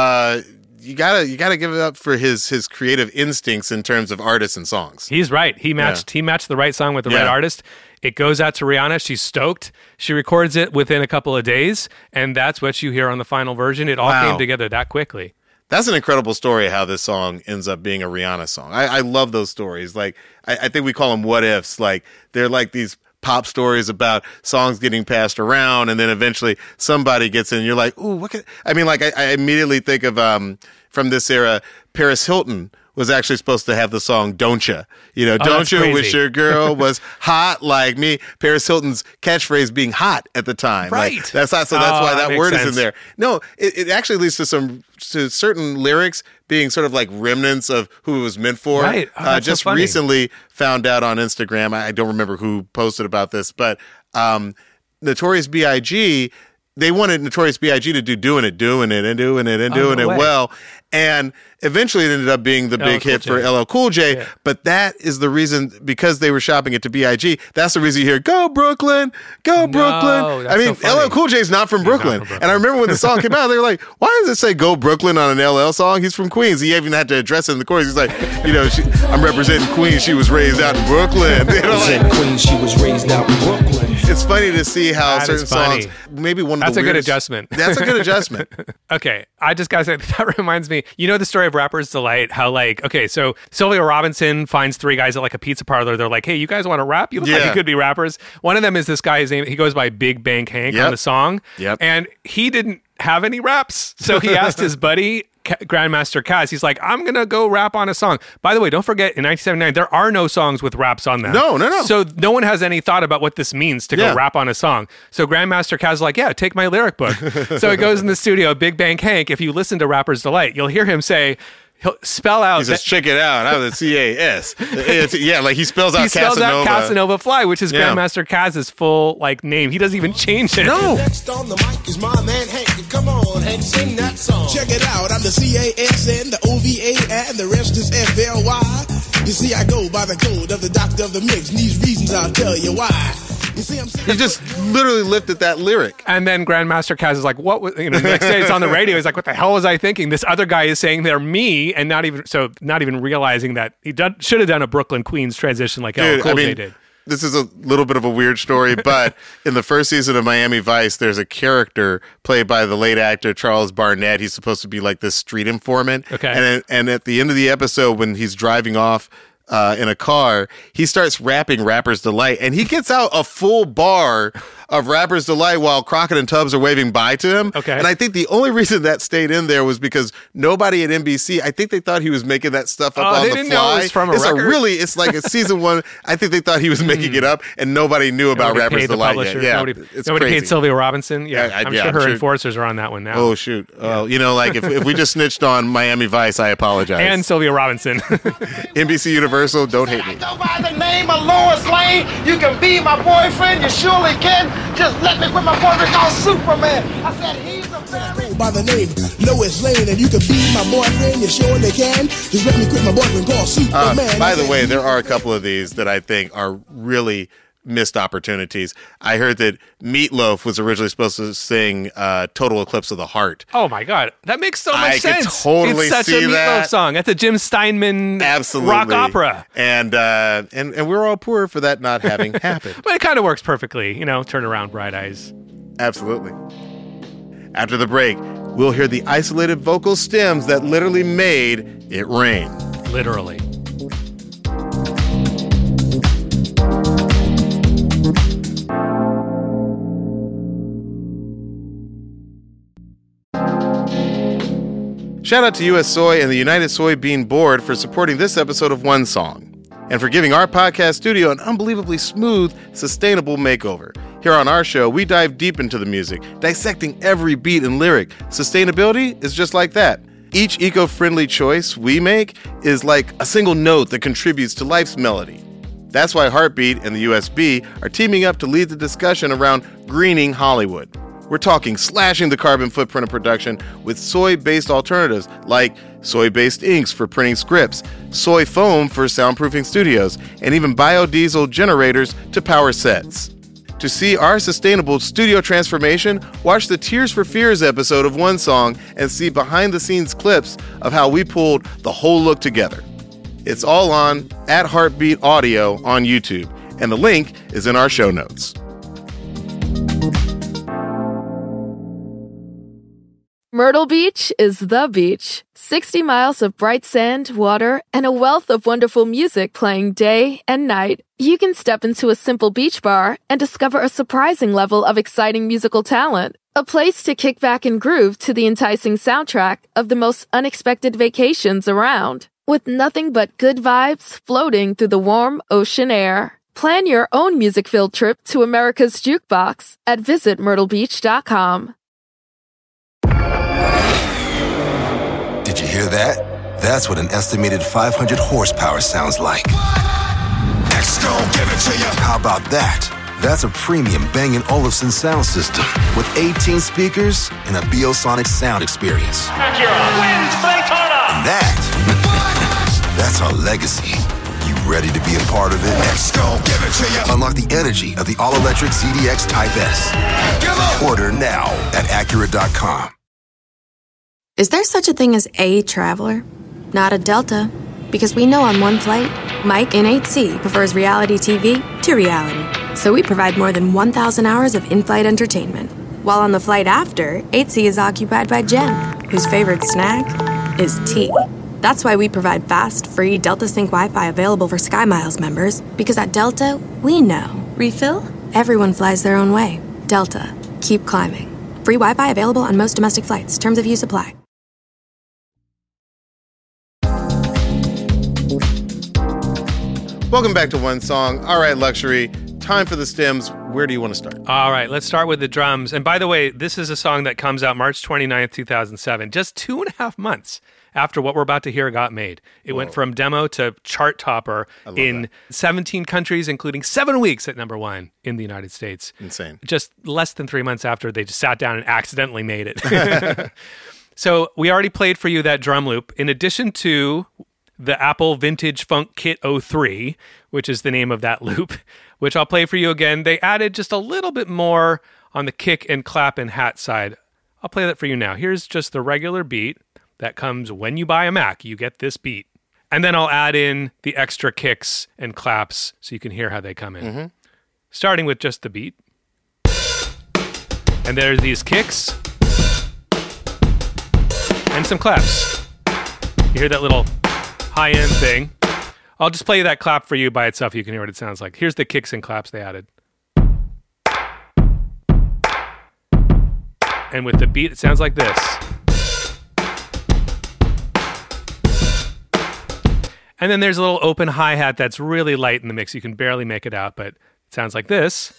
you gotta give it up for his creative instincts in terms of artists and songs. He's right. He matched the right song with the right Yeah. artist. It goes out to Rihanna. She's stoked. She records it within a couple of days, and that's what you hear on the final version. It all Wow. came together that quickly. That's an incredible story how this song ends up being a Rihanna song. I love those stories. Like, I think we call them what ifs. Like, they're like these pop stories about songs getting passed around, and then eventually somebody gets in. And you're like, ooh, what could... I mean, like, I immediately think of, from this era, Paris Hilton was actually supposed to have the song "Don't Ya." Don't that's you crazy. wish your girl was hot like me? Paris Hilton's catchphrase being "hot" at the time. Right. Like, that's why that makes word is in sense. there. No, it actually leads to certain lyrics being sort of like remnants of who it was meant for. Right. Oh, that's so just funny. recently found out on Instagram. I don't remember who posted about this, but Notorious B.I.G., they wanted Notorious B.I.G. to do doing it way. well. And eventually it ended up being the big Cool hit for J. LL Cool J. Yeah. But that is the reason, because they were shopping it to B.I.G., that's the reason you hear, "Go Brooklyn, go Brooklyn." that's I mean, so funny. LL Cool J is not from Brooklyn. from Brooklyn. And I remember when the song came out, they were like, why does it say "Go Brooklyn" on an LL song? He's from Queens. He even had to address it in the chorus. He's like, I'm representing Queens. She was raised out in Brooklyn. Represent Queens, she was raised out in Brooklyn. It's funny to see how That certain is funny. songs, maybe one of That's the a good weirdest- adjustment. That's a good adjustment. Okay, I just gotta say, that reminds me, the story of Rapper's Delight, how so Sylvia Robinson finds three guys at like a pizza parlor. They're like, "Hey, you guys want to rap? You look like Yeah. you could be rappers." One of them is this guy, his name, he goes by Big Bank Hank Yep. on the song. Yep. And he didn't have any raps. So he asked his buddy, Grandmaster Kaz, he's like, "I'm going to go rap on a song." By the way, don't forget, in 1979, there are no songs with raps on them. No. So no one has any thought about what this means to Yeah. go rap on a song. So Grandmaster Kaz is like, "Yeah, take my lyric book." So he goes in the studio, Big Bang Hank. If you listen to Rapper's Delight, you'll hear him say, he'll spell out. He says, "Check it out. I'm the CAS." Yeah, like he spells out he spells Casanova. out Casanova Fly, which is Yeah. Grandmaster Kaz's full name. He doesn't even change it. No. Next on the mic is my man Hank. Come on, Hank, sing that song. Check it out. I'm the CASN, the OVA, and the rest is FLY. You see, I go by the code of the doctor of the mix. And these reasons I'll tell you why. You see, I'm He just literally lifted that lyric. And then Grandmaster Kaz is like, "What?" The next day it's on the radio. He's like, "What the hell was I thinking?" This other guy is saying they're me, and not even realizing that he should have done a Brooklyn Queens transition like LL Cool J did. This is a little bit of a weird story, but in the first season of Miami Vice, there's a character played by the late actor Charles Barnett. He's supposed to be like this street informant. Okay. And at the end of the episode, when he's driving off in a car, he starts rapping Rapper's Delight, and he gets out a full bar of Rapper's Delight while Crockett and Tubbs are waving bye to him. Okay. And I think the only reason that stayed in there was because nobody at NBC, I think they thought he was making that stuff up on they the didn't fly. know it was from a record? It's like a season one. I think they thought he was making it up, and nobody knew about Nobody Rapper's paid the Delight yet. publishers. Yeah, Nobody it's paid crazy. Sylvia Robinson. Yeah, I'm sure her enforcers are on that one now. Oh shoot! Well, like if we just snitched on Miami Vice, I apologize. And Sylvia Robinson. NBC Universal, don't hate me. Go by the name of Lois Lane. You can be my boyfriend. You surely can. Just let me quit my boyfriend called Superman. I said he's a very by the name Lois Lane, and you can be my boyfriend. You surely can. Just let me quit my boyfriend called Superman. By the way, there are a couple of these that I think are really missed opportunities. I heard that Meatloaf was originally supposed to sing Total Eclipse of the Heart. Oh my God, that makes so much I could sense. totally it's such see a Meatloaf that. song. That's a Jim Steinman Absolutely. rock opera. And we're all poor for that not having happened. But it kind of works perfectly. Turn around, bright eyes. Absolutely. After the break, we'll hear the isolated vocal stems that literally made it rain. Literally. Shout out to US Soy and the United Soybean Board for supporting this episode of One Song, and for giving our podcast studio an unbelievably smooth, sustainable makeover. Here on our show, we dive deep into the music, dissecting every beat and lyric. Sustainability is just like that. Each eco-friendly choice we make is like a single note that contributes to life's melody. That's why Heartbeat and the USB are teaming up to lead the discussion around greening Hollywood. We're talking slashing the carbon footprint of production with soy-based alternatives like soy-based inks for printing scripts, soy foam for soundproofing studios, and even biodiesel generators to power sets. To see our sustainable studio transformation, watch the Tears for Fears episode of One Song and see behind-the-scenes clips of how we pulled the whole look together. It's all on @Heartbeat Audio on YouTube, and the link is in our show notes. Myrtle Beach is the beach. 60 miles of bright sand, water, and a wealth of wonderful music playing day and night. You can step into a simple beach bar and discover a surprising level of exciting musical talent. A place to kick back and groove to the enticing soundtrack of the most unexpected vacations around. with nothing but good vibes floating through the warm ocean air. Plan your own music-filled trip to America's Jukebox at visitmyrtlebeach.com. Did you hear that? That's what an estimated 500 horsepower sounds like. Next, go give it to you. How about that? That's a premium Bang & Olufsen sound system with 18 speakers and a Biosonic sound experience. Wins Daytona! And that's our legacy. You ready to be a part of it? Let's go give it to you. Unlock the energy of the all-electric ZDX Type S. Order now at Acura.com. Is there such a thing as a traveler? Not a Delta. Because we know on one flight, Mike in 8C prefers reality TV to reality. So we provide more than 1,000 hours of in-flight entertainment. While on the flight after, 8C is occupied by Jen, whose favorite snack is tea. That's why we provide fast, free Delta Sync Wi-Fi available for SkyMiles members, because at Delta, we know. Refill? Everyone flies their own way. Delta. Keep climbing. Free Wi-Fi available on most domestic flights. Terms of use apply. Welcome back to One Song. All right, Luxury. Time for the stems. Where do you want to start? All right, let's start with the drums. And by the way, this is a song that comes out March 29th, 2007, just 2.5 months after what we're about to hear got made. It went from demo to chart topper in 17 countries, including 7 weeks at #1 in the United States. Insane. Just less than 3 months after they just sat down and accidentally made it. So we already played for you that drum loop. In addition to the Apple Vintage Funk Kit 03, which is the name of that loop, which I'll play for you again. They added just a little bit more on the kick and clap and hat side. I'll play that for you now. Here's just the regular beat that comes when you buy a Mac. You get this beat. And then I'll add in the extra kicks and claps so you can hear how they come in. Mm-hmm. Starting with just the beat. And there's these kicks and some claps. You hear that little high-end thing. I'll just play that clap for you by itself. You can hear what it sounds like. Here's the kicks and claps they added. And with the beat, it sounds like this. And then there's a little open hi-hat that's really light in the mix. You can barely make it out, but it sounds like this.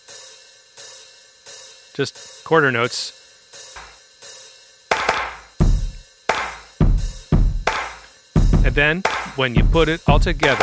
Just quarter notes. And then, when you put it all together,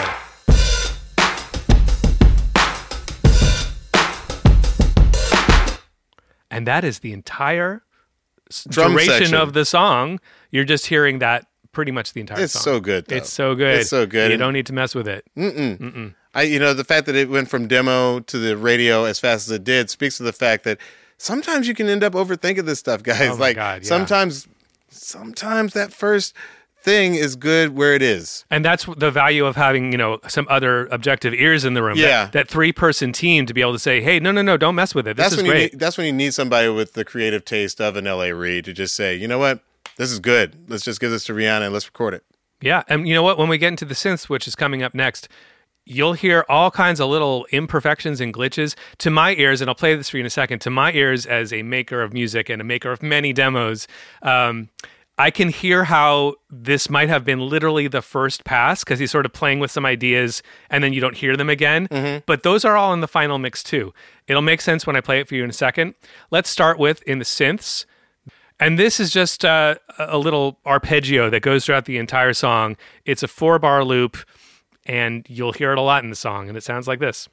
and that is the entire duration of the song. You're just hearing that pretty much the entire song. It's so good, though. It's so good. It's so good. You don't need to mess with it. The fact that it went from demo to the radio as fast as it did speaks to the fact that sometimes you can end up overthinking this stuff, guys. Oh my God, yeah. Sometimes that first thing is good where it is. And that's the value of having, some other objective ears in the room. Yeah. That 3-person team to be able to say, hey, no, don't mess with it. This is great. That's when you need somebody with the creative taste of an L.A. Reid to just say, you know what? This is good. Let's just give this to Rihanna and let's record it. Yeah. And you know what? When we get into the synths, which is coming up next, you'll hear all kinds of little imperfections and glitches. To my ears, and I'll play this for you in a second, to my ears as a maker of music and a maker of many demos, I can hear how this might have been literally the first pass because he's sort of playing with some ideas and then you don't hear them again. Mm-hmm. But those are all in the final mix too. It'll make sense when I play it for you in a second. Let's start with in the synths. And this is just a little arpeggio that goes throughout the entire song. It's a 4-bar loop and you'll hear it a lot in the song and it sounds like this.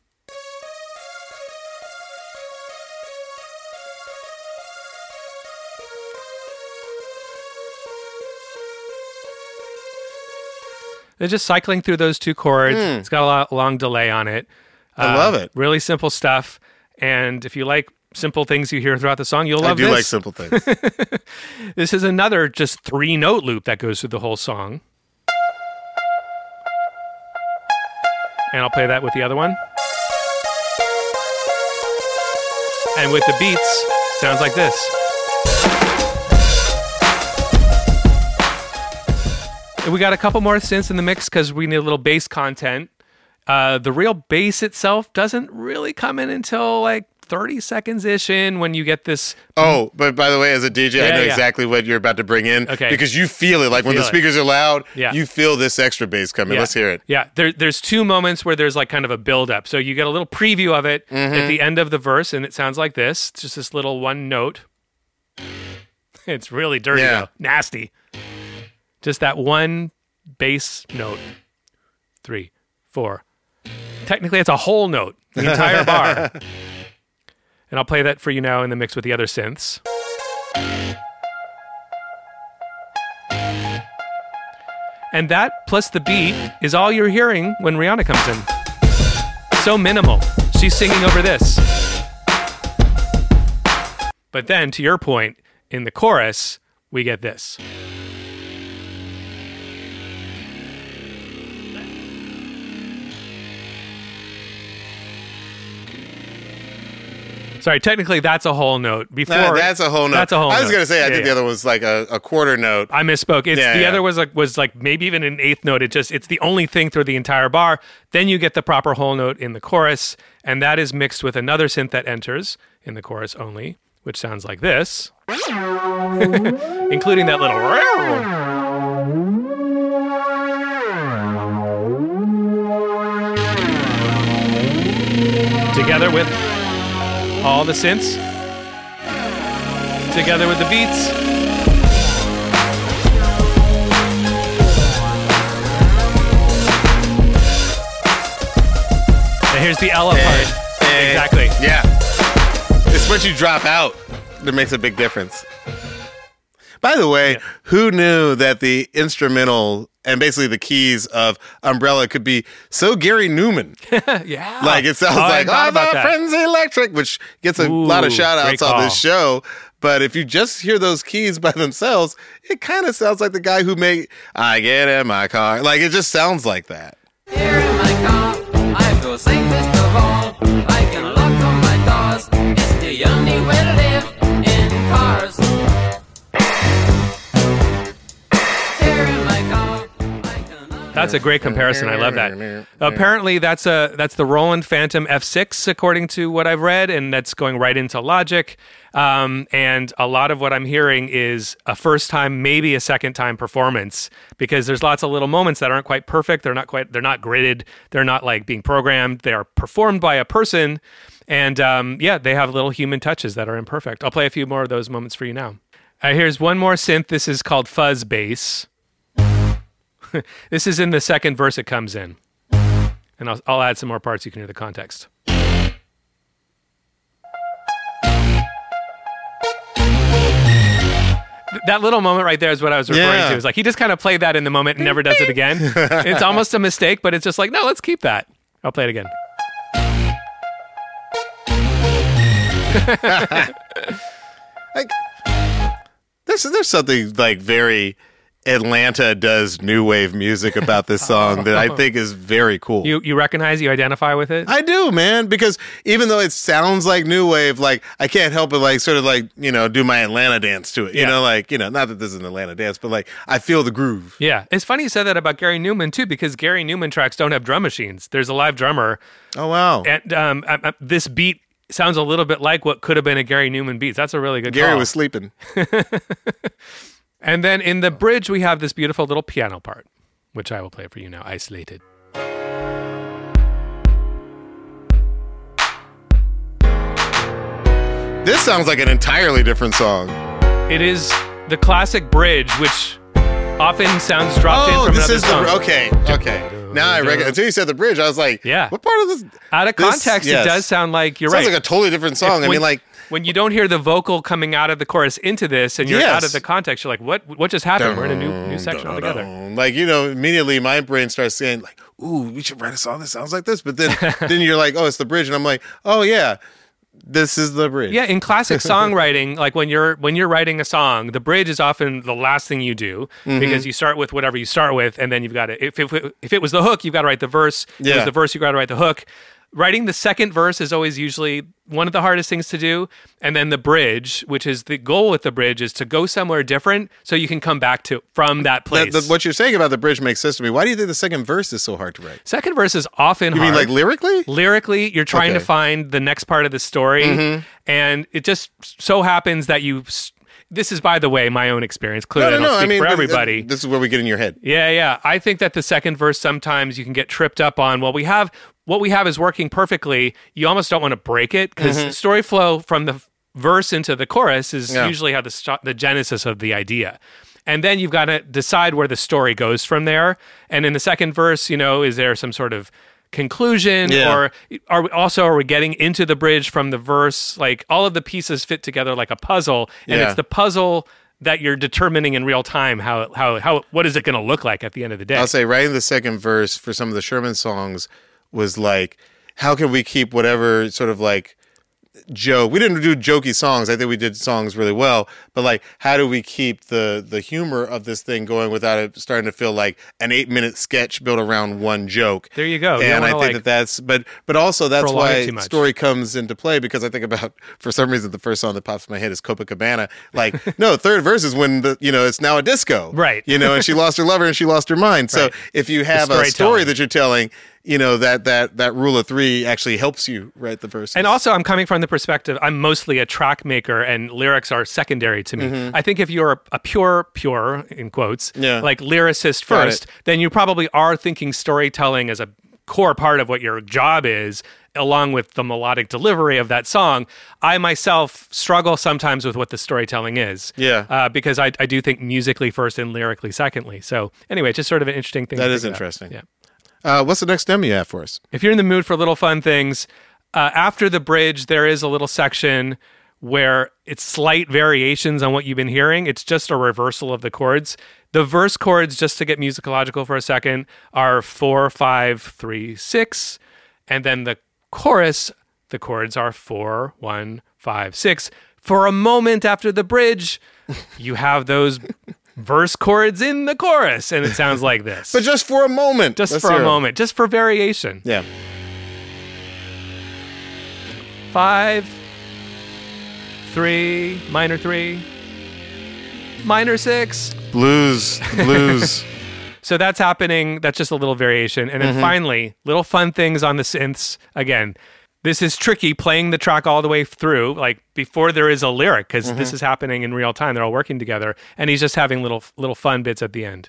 They're just cycling through those 2 chords. It's got a long delay on it. I love it. Really simple stuff. And if you like simple things you hear throughout the song, you'll love this. I do like simple things. This is another just 3-note loop that goes through the whole song. And I'll play that with the other one. And with the beats, sounds like this. We got a couple more synths in the mix because we need a little bass content. The real bass itself doesn't really come in until like 30 seconds-ish in when you get this. Oh, but by the way, as a DJ, I know exactly what you're about to bring in. Okay. Because you feel it. Like when the speakers are loud, Yeah. you feel this extra bass coming. Yeah. Let's hear it. Yeah, there's two moments where there's like kind of a build-up. So you get a little preview of it at the end of the verse, and it sounds like this. It's just this little one note. It's really dirty, though. Nasty. Just that one bass note. 3, 4. Technically, it's a whole note, the entire bar. And I'll play that for you now in the mix with the other synths. And that, plus the beat, is all you're hearing when Rihanna comes in. So minimal. She's singing over this. But then, to your point, in the chorus, we get this. Sorry, technically that's a whole note. Before that's a whole note. That's a whole note. I was going to say, I think the other was like a quarter note. I misspoke. The other was like maybe even an eighth note. It's the only thing through the entire bar. Then you get the proper whole note in the chorus, and that is mixed with another synth that enters in the chorus only, which sounds like this, including that little. Together with all the synths, together with the beats. And here's the Ella part. Exactly. Yeah. It's when you drop out that makes a big difference. By the way, who knew that the instrumental and basically the keys of Umbrella could be so Gary Newman? Yeah. Like it sounds like, oh, my friend's electric, which gets a lot of shout outs on this show. But if you just hear those keys by themselves, it kind of sounds like the guy who made I Get in My Car. Like it just sounds like that. Here in my car, I feel safest of all. I can lock on my doors. It's the only way to live in cars. That's a great comparison. I love that. Apparently, that's the Roland Phantom F6, according to what I've read, and that's going right into Logic. And a lot of what I'm hearing is a first time, maybe a second time performance, because there's lots of little moments that aren't quite perfect. They're not gridded. They're not like being programmed. They are performed by a person, and they have little human touches that are imperfect. I'll play a few more of those moments for you now. Here's one more synth. This is called fuzz bass. This is in the second verse it comes in. And I'll add some more parts so you can hear the context. That little moment right there is what I was referring to. It's like he just kind of played that in the moment and never does it again. It's almost a mistake, but it's just like, no, let's keep that. I'll play it again. Like, there's something like very Atlanta does new wave music about this song that I think is very cool. You recognize, you identify with it? I do, man, because even though it sounds like new wave, like I can't help but like sort of like, do my Atlanta dance to it. You know, like, not that this is an Atlanta dance, but like I feel the groove. Yeah. It's funny you said that about Gary Newman too, because Gary Newman tracks don't have drum machines. There's a live drummer. Oh, wow. And this beat sounds a little bit like what could have been a Gary Newman beat. That's a really good Gary call. was sleeping. And then in the bridge, we have this beautiful little piano part, which I will play for you now, isolated. This sounds like an entirely different song. It is the classic bridge, which often sounds dropped in from another song. Okay. Now I recognize. Until you said the bridge, I was like, what part of this? Out of context, it does sound like you're right. Sounds like a totally different song. When you don't hear the vocal coming out of the chorus into this and you're out of the context, you're like, what just happened? We're in a new section altogether. Like, immediately my brain starts saying like, ooh, we should write a song that sounds like this. But then you're like, oh, it's the bridge. And I'm like, oh, yeah, this is the bridge. Yeah, in classic songwriting, like when you're writing a song, the bridge is often the last thing you do because you start with whatever you start with. And then you've got to, if it was the hook, you've got to write the verse. If it was the verse, you've got to write the hook. Writing the second verse is always usually one of the hardest things to do. And then the bridge, which is the goal with the bridge, is to go somewhere different so you can come back to from that place. What you're saying about the bridge makes sense to me. Why do you think the second verse is so hard to write? Second verse is often You hard. mean like lyrically? Lyrically, you're trying to find the next part of the story. And it just so happens that this is, by the way, my own experience. Clearly, I don't speak for everybody. This is where we get in your head. Yeah. I think that the second verse, sometimes you can get tripped up on, what we have is working perfectly. You almost don't want to break it, because story flow from the verse into the chorus is usually how the genesis of the idea. And then you've got to decide where the story goes from there. And in the second verse, is there some sort of conclusion, or are we getting into the bridge from the verse? Like, all of the pieces fit together like a puzzle, and it's the puzzle that you're determining in real time how what is it going to look like at the end of the day. I'll say writing the second verse for some of the Sherman songs was like, how can we keep whatever sort of like joke? We didn't do jokey songs. I think we did songs really well, but like, how do we keep the humor of this thing going without it starting to feel like an 8-minute sketch built around one joke? There you go. And I think that's, but also that's why story comes into play, because I think about, for some reason, the first song that pops in my head is Copacabana. Like, no, third verse is when it's now a disco. Right. And she lost her lover and she lost her mind. So if you have a story that you're telling, that rule of three actually helps you write the verses. And also, I'm coming from the perspective, I'm mostly a track maker, and lyrics are secondary to me. I think if you're a pure, in quotes, like lyricist first, then you probably are thinking storytelling as a core part of what your job is, along with the melodic delivery of that song. I myself struggle sometimes with what the storytelling is. Because I do think musically first and lyrically secondly. So anyway, just sort of an interesting thing. That is interesting. Yeah. What's the next demo you have for us? If you're in the mood for little fun things, after the bridge, there is a little section where it's slight variations on what you've been hearing. It's just a reversal of the chords. The verse chords, just to get musicological for a second, are 4, 5, 3, 6. And then the chorus, the chords are 4, 1, 5, 6. For a moment after the bridge, you have those verse chords in the chorus, and it sounds like this. But just for a moment. Just for a moment. Just for variation. Yeah. 5, 3, minor 3, minor 6. Blues. So that's happening. That's just a little variation. And then finally, little fun things on the synths. Again, this is tricky, playing the track all the way through, like before there is a lyric, because this is happening in real time. They're all working together, and he's just having little fun bits at the end.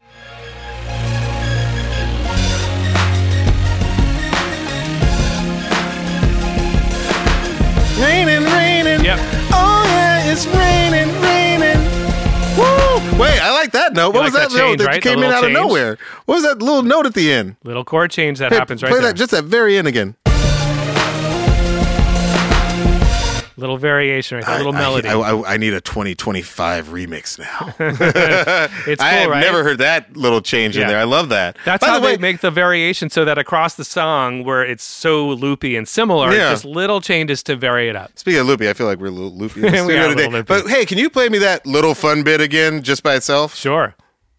Raining. Yep. Oh yeah, it's raining. Woo! Wait, I like that note. What was that note that came in out of nowhere? What was that little note at the end? Little chord change that happens right there. Play that just at very end again. Little variation right there, little melody. I need a 2025 remix now. It's cool, I have right? never heard that little change in there. I love that. That's how they make the variation, so that across the song, where it's so loopy and similar, it's just little changes to vary it up. Speaking of loopy, I feel like we're a little loopy in the We studio are a today. little loopy. But hey, can you play me that little fun bit again, just by itself? Sure.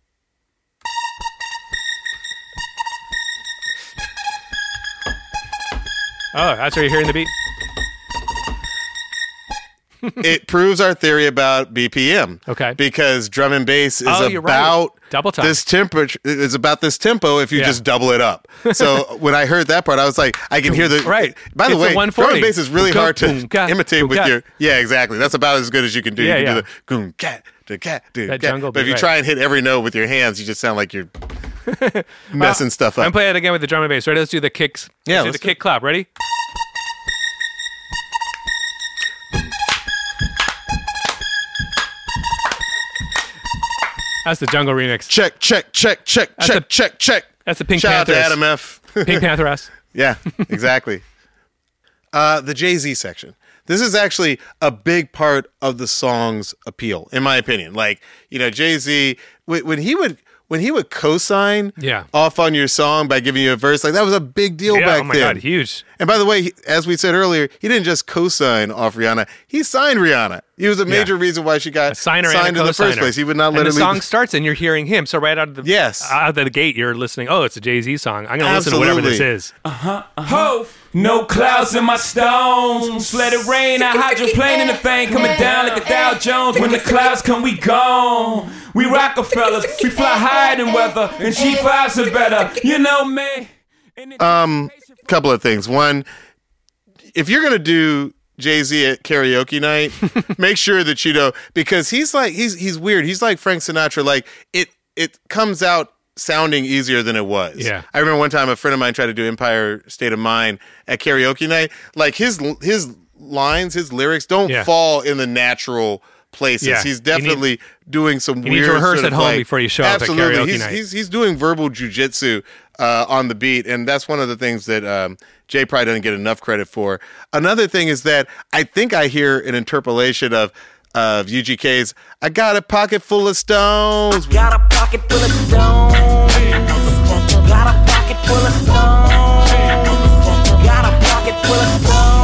Oh, that's where you're hearing the beat. It proves our theory about BPM. Okay. Because drum and bass is you're about right. Double time. this temperature. It's about this tempo if you just double it up. So when I heard that part, I was like, I can hear the right. By the It's way, a 140. drum and bass is really hard to imitate with your. Yeah, exactly. That's about as good as you can do. You can do the goom cat, the cat, that jungle But if beat, you try and hit every note with your hands, you just sound like you're messing stuff up. I'm playing it again with the drum and bass. Ready? Let's do the kicks. Yeah, let's do the kick clap. Ready? That's the jungle remix. Check. That's the Pink Shout Panthers. out to Adam F. Pink Panther ass. Yeah, exactly. The Jay-Z section. This is actually a big part of the song's appeal, in my opinion. Like, Jay-Z, when he would co-sign off on your song by giving you a verse, like that was a big deal back then. Oh my God, huge. And by the way, as we said earlier, he didn't just co-sign off Rihanna. He signed Rihanna. He was a major reason why she got signed in the first place. He would not let her leave. And the song starts and you're hearing him. So right out of the out of the gate, you're listening. Oh, it's a Jay-Z song. I'm going to listen to whatever this is. Ho, No clouds in my stones. Let it rain, I hydroplane in the thing. Coming down like a Dow Jones. When the clouds come, we gone. We Rockefellers, we fly higher than weather. And G5s are better, you know me. Couple of things. One, if you're gonna do Jay-Z at karaoke night, make sure that you know, because he's weird. He's like Frank Sinatra. Like it comes out sounding easier than it was. Yeah. I remember one time a friend of mine tried to do Empire State of Mind at karaoke night. Like his lines, his lyrics don't fall in the natural places. Yeah. He's definitely doing some weird. You need to rehearse sort of at home like, before you show up at karaoke night. He's doing verbal jujitsu on the beat, and that's one of the things that Jay probably doesn't get enough credit for. Another thing is that I think I hear an interpolation of UGK's "I got a pocket full of stones." Got a pocket full of stones. Got a pocket full of stones. Got a pocket full of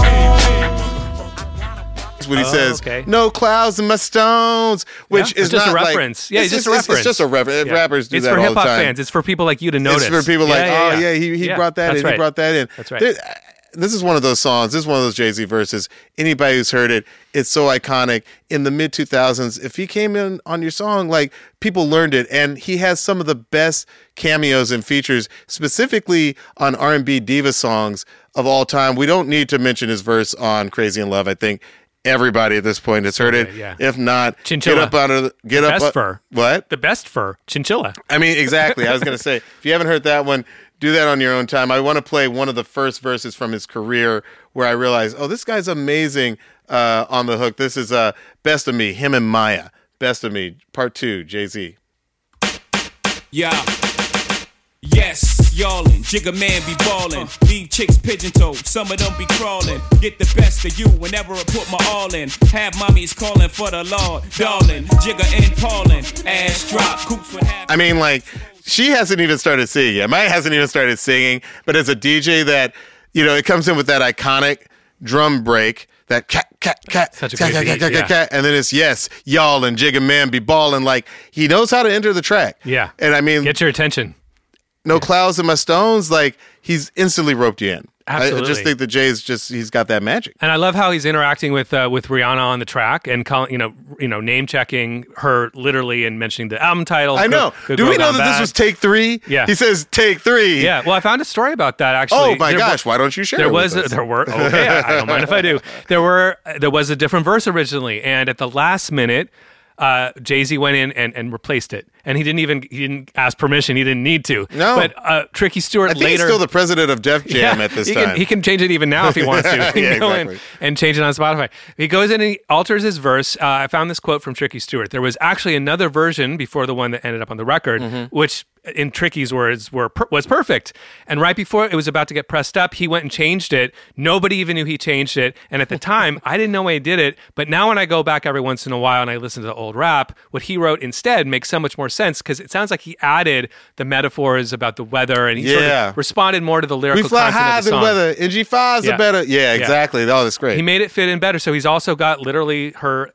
stones. When he says, "No clouds in my stones," which is just not a reference. Like, it's just a reference. It's just a reference. Yeah. Rappers do it's that all the time. It's for hip hop fans. It's for people like you to notice. It's for people like, he brought that in. Right. He brought that in. That's right. This is one of those songs. This is one of those Jay-Z verses. Anybody who's heard it, it's so iconic. In the mid-2000s, if he came in on your song, like, people learned it. And he has some of the best cameos and features, specifically on R&B diva songs of all time. We don't need to mention his verse on Crazy in Love. I think everybody at this point has heard it. Yeah. If not, Chinchilla. Get up. Best fur. What? The best fur. Chinchilla. I mean, exactly. I was going to say, if you haven't heard that one, do that on your own time. I want to play one of the first verses from his career where I realized, this guy's amazing on the hook. This is Best of Me, him and Maya. Best of Me, Part 2, Jay-Z. Yeah. Yes, y'allin', Jigga Man be ballin'. Leave chicks pigeon-toed, some of them be crawlin'. Get the best of you whenever I put my all in. Have mommies callin' for the Lord, darling. Jigga and Paulin', ass drop, coops with half. I mean, like, she hasn't even started singing yet. Maya hasn't even started singing, but as a DJ that, it comes in with that iconic drum break, that cat, such a great beat, yeah. And then it's y'all and Jigga Man be ballin'. Like, he knows how to enter the track. Yeah. And I mean, get your attention. No clouds in my stones. Like, he's instantly roped you in. Absolutely. I just think that Jay's he's got that magic. And I love how he's interacting with Rihanna on the track and name checking her literally and mentioning the album title. I know. Do we know that this was take 3? Yeah. He says take 3. Yeah. Well, I found a story about that actually. Oh my gosh! Why don't you share it with us? There were. Okay, I don't mind if I do. There was a different verse originally, and at the last minute, Jay-Z went in and replaced it. And he didn't ask permission. He didn't need to. No. But Tricky Stewart I think later... he's still the president of Def Jam at this time. He can change it even now if he wants to. He can go in and change it on Spotify. He goes in and he alters his verse. I found this quote from Tricky Stewart. There was actually another version before the one that ended up on the record, which... in Tricky's words, was perfect. And right before it was about to get pressed up, he went and changed it. Nobody even knew he changed it. And at the time, I didn't know why he did it. But now when I go back every once in a while and I listen to the old rap, what he wrote instead makes so much more sense because it sounds like he added the metaphors about the weather and he sort of responded more to the lyrical content of the song. We fly high than weather. And G5s are better. Yeah, exactly. Oh, that's great. He made it fit in better. So he's also got literally her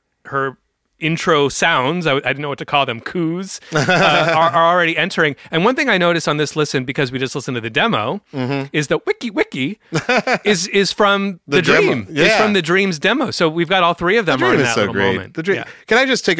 intro sounds, I didn't know what to call them, coos, are already entering. And one thing I noticed on this listen, because we just listened to the demo, is the wiki is from the Dream. Yeah. It's from the Dream's demo. So we've got all three of them The on Dream that is so little great. moment. The Dream. Yeah. Can I just take a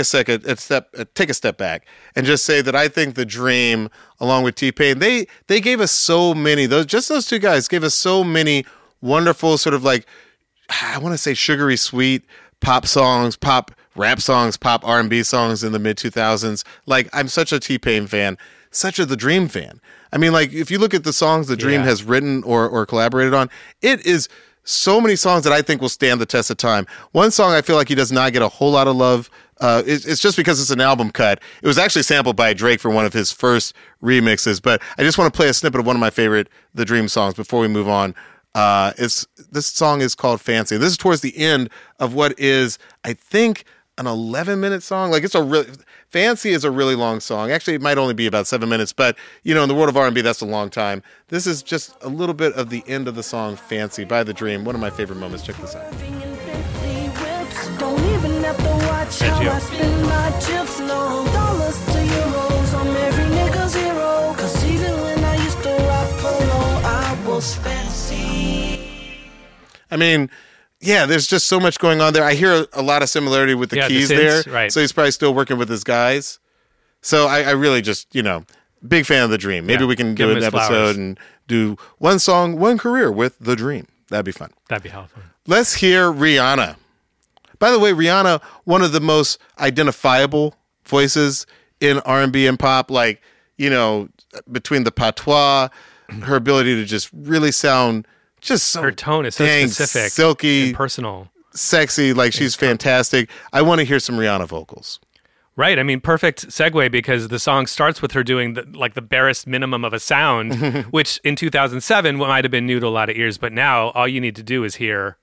step back and just say that I think the Dream, along with T-Pain, they gave us so many, those two guys gave us so many wonderful sort of like, I want to say sugary sweet pop songs, pop rap songs, pop R&B songs in the mid-2000s. Like, I'm such a T-Pain fan, such a The Dream fan. I mean, like, if you look at the songs The Dream has written or collaborated on, it is so many songs that I think will stand the test of time. One song I feel like he does not get a whole lot of love. It's just because it's an album cut. It was actually sampled by Drake for one of his first remixes, but I just want to play a snippet of one of my favorite The Dream songs before we move on. This song is called Fancy. This is towards the end of what is, I think, an 11-minute song. Like, Fancy is a really long song. Actually, it might only be about 7 minutes, but, in the world of R&B, that's a long time. This is just a little bit of the end of the song Fancy by The Dream. One of my favorite moments. Check this out. Don't even have to watch how I spend my chips. No dollars to euros. I'm every nigga's hero. Cause even when I used to rock polo, I was fancy. I mean, yeah, there's just so much going on there. I hear a lot of similarity with the keys the synths, there. right. So he's probably still working with his guys. So I really just, big fan of The Dream. Maybe we can Give do him an his episode flowers. and do one song, one career with The Dream. That'd be fun. That'd be helpful. Let's hear Rihanna. By the way, Rihanna, one of the most identifiable voices in R&B and pop, like, between the patois, her ability to just really sound just so her tone is so dang specific, silky, and personal, sexy. Like, she's fantastic. I want to hear some Rihanna vocals. Right. I mean, perfect segue because the song starts with her doing the barest minimum of a sound, which in 2007 might have been new to a lot of ears, but now all you need to do is hear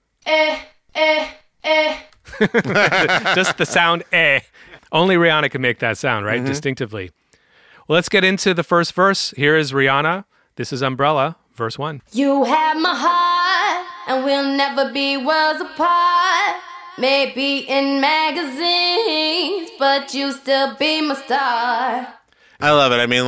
just the sound eh. Only Rihanna can make that sound, right? Distinctively. Well, let's get into the first verse. Here is Rihanna. This is Umbrella, verse 1. You have my heart, and we'll never be worlds apart. Maybe in magazines, but you still be my star. I love it. I mean,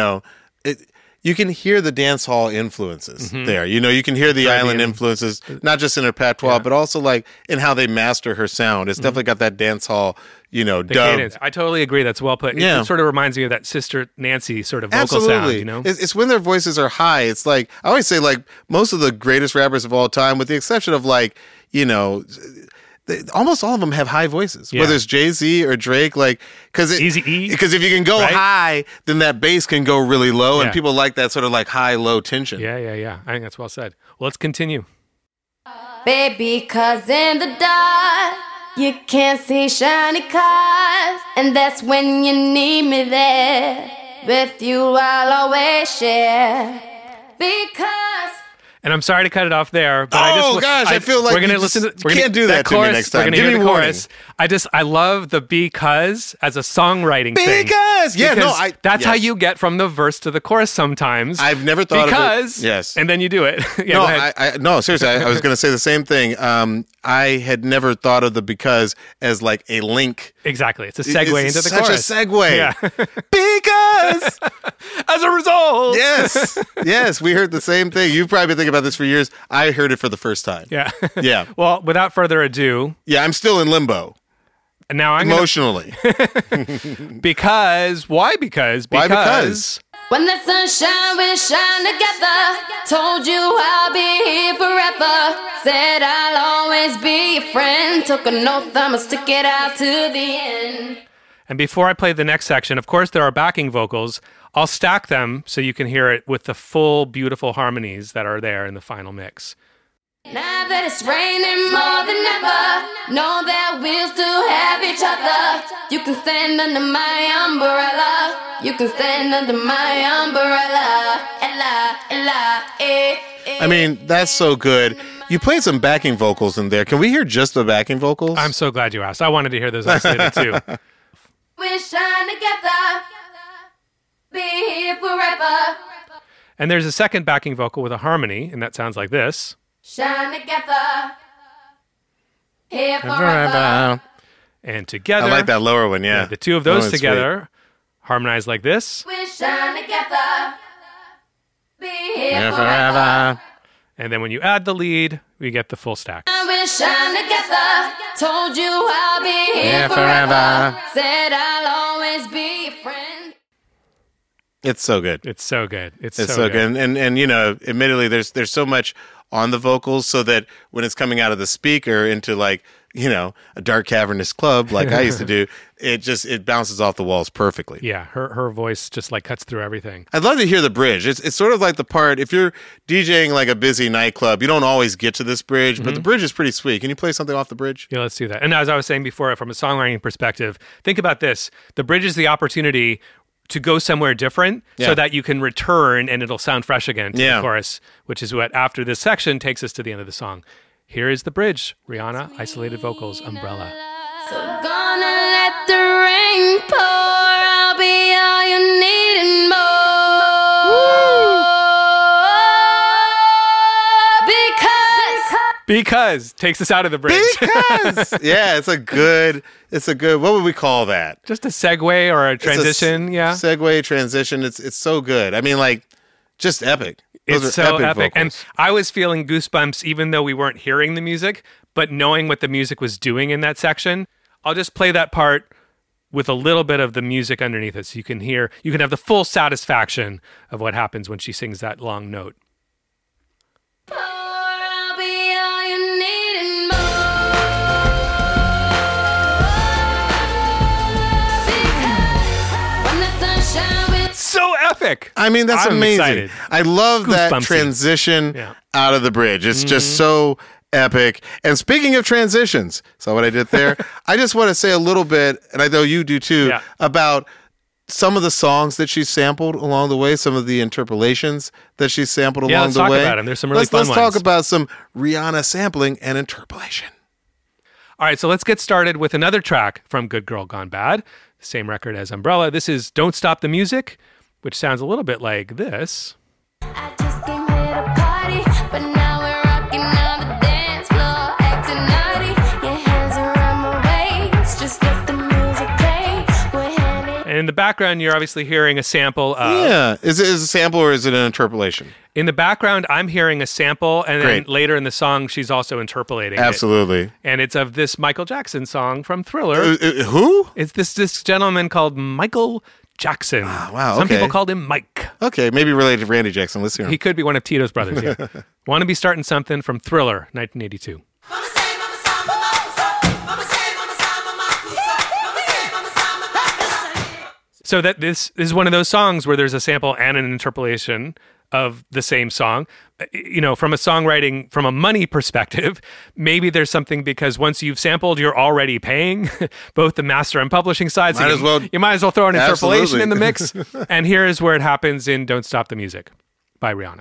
you can hear the dance hall influences there. You can hear the island influences, not just in her patois, but also like in how they master her sound. It's definitely got that dance hall, dub. Cadence. I totally agree. That's well put. Yeah. It sort of reminds me of that Sister Nancy sort of vocal Absolutely. sound, It's when their voices are high. It's like, I always say, like, most of the greatest rappers of all time, with the exception of, like, almost all of them have high voices, whether it's Jay-Z or Drake, because Eazy-E, because if you can go high, then that bass can go really low, and people like that sort of like high-low tension. Yeah. I think that's well said. Well, let's continue. Baby, 'cause in the dark, you can't see shiny cars, and that's when you need me there. With you, I'll always share. Because... And I'm sorry to cut it off there, but I feel like we're gonna you listen. you can't do that to me chorus, next time. We're gonna Give hear me the warning. chorus. I love the because as a songwriting thing. Because that's how you get from the verse to the chorus sometimes. I've never thought of it. Yes, and then you do it. Go ahead. No, seriously, I was going to say the same thing. I had never thought of the because as like a link. Exactly, it's a segue into the chorus. Such a segue. Yeah. Because as a result, yes, we heard the same thing. You've probably been thinking about this for years. I heard it for the first time. Yeah. Well, without further ado, I'm still in limbo. Now I'm emotionally. Because why? Because when the sunshine will shine together. Told you I'll be here forever. Said I'll always be your friend. Took an oath, I'ma stick it out to the end. And before I play the next section, of course, there are backing vocals. I'll stack them so you can hear it with the full, beautiful harmonies that are there in the final mix. Now that it's raining more than ever, know that we'll still have each other. You can stand under my umbrella. You can stand under my umbrella. Ella, ella, eh. I mean, that's so good. You played some backing vocals in there. Can we hear just the backing vocals? I'm so glad you asked. I wanted to hear those isolated too. We'll shine together, be here forever. And there's a second backing vocal with a harmony, and that sounds like this. Shine together, here forever. And together. I like that lower one, yeah. The two of those together harmonize like this. We'll shine together, be here forever. And then when you add the lead, we get the full stack. We'll shine together, told you I'll be here forever. Said I'll always be your friend. It's so good. It's so good. It's so good. And admittedly, there's so much on the vocals so that when it's coming out of the speaker into like, a dark cavernous club like I used to do, it bounces off the walls perfectly. Yeah, her voice just like cuts through everything. I'd love to hear the bridge. It's sort of like the part, if you're DJing like a busy nightclub, you don't always get to this bridge, but the bridge is pretty sweet. Can you play something off the bridge? Yeah, let's do that. And as I was saying before, from a songwriting perspective, think about this. The bridge is the opportunity to go somewhere different so that you can return and it'll sound fresh again to the chorus, which is what, after this section, takes us to the end of the song. Here is the bridge. Rihanna, isolated vocals, Umbrella. So gonna let the rain pour. I'll be all you need and more. Because takes us out of the bridge. Because it's a good. What would we call that? Just a segue or a transition. Segue transition. It's so good. I mean, like, just epic. Those It's are so epic epic. And vocals. I was feeling goosebumps even though we weren't hearing the music, but knowing what the music was doing in that section. I'll just play that part with a little bit of the music underneath it so you can have the full satisfaction of what happens when she sings that long note. I'll be all you need and more. Because when the sunshine will So epic. I mean, that's I'm amazing. excited. I love that Goosebumps-y. transition Yeah. out of the bridge. It's just so epic. And speaking of transitions, so what I did there, I just want to say a little bit, and I know you do too, Yeah. about some of the songs that she sampled along the way, some of the interpolations that she sampled Yeah, along let's the talk way. about 'em. There's some really let's, fun let's talk ones. about some Rihanna sampling and interpolation. All right, so let's get started with another track from Good Girl Gone Bad, same record as Umbrella. This is Don't Stop the Music, which sounds a little bit like this. I just came here to party, but now we're rocking on the dance floor, acting naughty. Your hands around my waist, just let the music play. We're handing. And in the background, you're obviously hearing a sample of... Yeah. Is it a sample or is it an interpolation? In the background, I'm hearing a sample, and then Great. later in the song, she's also interpolating it. Absolutely. And it's of this Michael Jackson song from Thriller. Who? It's this gentleman called Michael Jackson. wow, Some okay. people called him Mike. Okay, maybe related to Randy Jackson. Let's hear him. He could be one of Tito's brothers, yeah. Want to be starting something from Thriller, 1982. So that this is one of those songs where there's a sample and an interpolation of the same song. You know, from a money perspective, maybe there's something because once you've sampled, you're already paying both the master and publishing side. So you might as well throw an interpolation Absolutely. in the mix. And here is where it happens in Don't Stop the Music by Rihanna.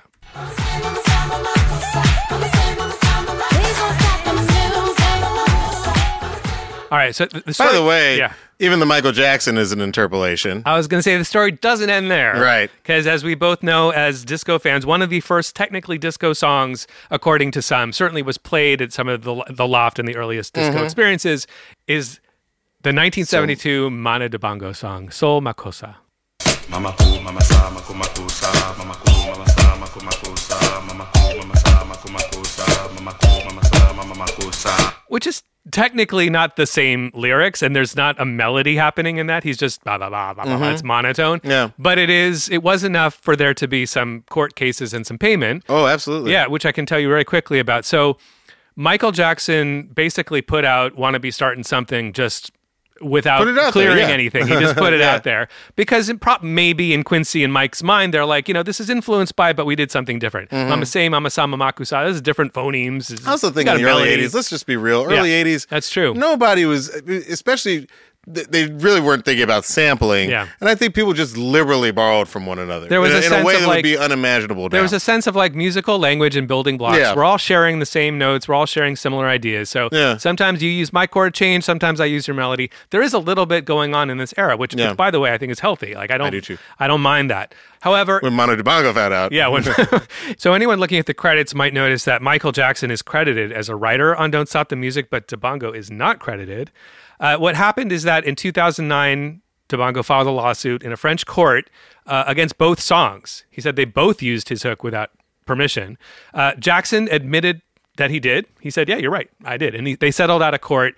All right, so the story, By the way, yeah. even the Michael Jackson is an interpolation. I was going to say the story doesn't end there. Right. Because as we both know as disco fans, one of the first technically disco songs, according to some, certainly was played at some of the loft and the earliest disco experiences, is the 1972 Mana Dibango song, Soul Makossa. Mama ku, mama sa, maku makusa, mama ku, mama sa, maku makusa, mama ku, mama sa, maku makusa, mama ku, mama sa, mama makusa. Which is technically not the same lyrics, and there's not a melody happening in that. He's just blah, blah, blah, blah, blah. It's monotone. Yeah. But it was enough for there to be some court cases and some payment. Oh, absolutely. Yeah, which I can tell you very quickly about. So Michael Jackson basically put out Wanna Be Startin' Something just without Put it out clearing there, yeah. anything. He just put it Yeah. out there because maybe in Quincy and Mike's mind, they're like, this is influenced by, but we did something different. Mama say, mama sa, mama kusa. This is different phonemes. I also think got in a the early melody. 80s, let's just be real, early 80s, That's true. nobody was, especially, they really weren't thinking about sampling. Yeah. And I think people just liberally borrowed from one another. There was a in sense a way of that like- would be unimaginable now. There was a sense of like musical language and building blocks. Yeah. We're all sharing the same notes. We're all sharing similar ideas. So Yeah. sometimes you use my chord change. Sometimes I use your melody. There is a little bit going on in this era, which by the way, I think is healthy. Like I do too. I don't mind that. However, when Manu Dibango found out. yeah. So anyone looking at the credits might notice that Michael Jackson is credited as a writer on Don't Stop the Music, but Dibango is not credited. What happened is that in 2009, Dibango filed a lawsuit in a French court against both songs. He said they both used his hook without permission. Jackson admitted that he did. He said, yeah, you're right. I did. And they settled out of court.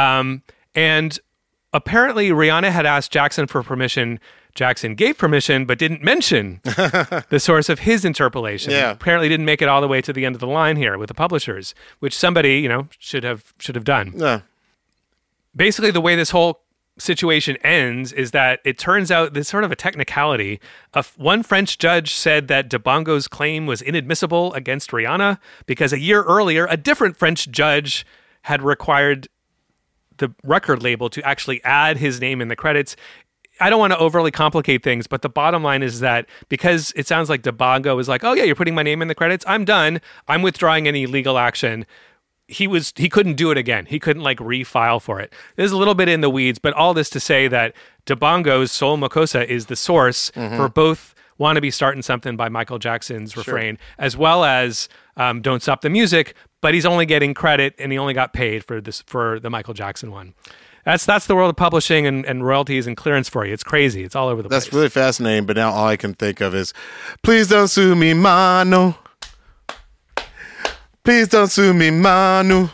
And apparently Rihanna had asked Jackson for permission. Jackson gave permission, but didn't mention the source of his interpolation. Yeah. Apparently didn't make it all the way to the end of the line here with the publishers, which somebody, should have done. Yeah. Basically, the way this whole situation ends is that it turns out there's sort of a technicality. One French judge said that Dibango's claim was inadmissible against Rihanna because a year earlier, a different French judge had required the record label to actually add his name in the credits. I don't want to overly complicate things, but the bottom line is that because it sounds like Dibango was like, oh yeah, you're putting my name in the credits, I'm done. I'm withdrawing any legal action. He couldn't do it again. He couldn't refile for it. There's a little bit in the weeds, but all this to say that Dibango's Soul Makossa is the source for both Wanna Be Startin' Something by Michael Jackson's refrain, as well as Don't Stop the Music, but he's only getting credit and he only got paid for the Michael Jackson one. That's the world of publishing and royalties and clearance for you. It's crazy. It's all over the place. That's really fascinating, but now all I can think of is, please don't sue me, Manu. Please don't sue me, Manu.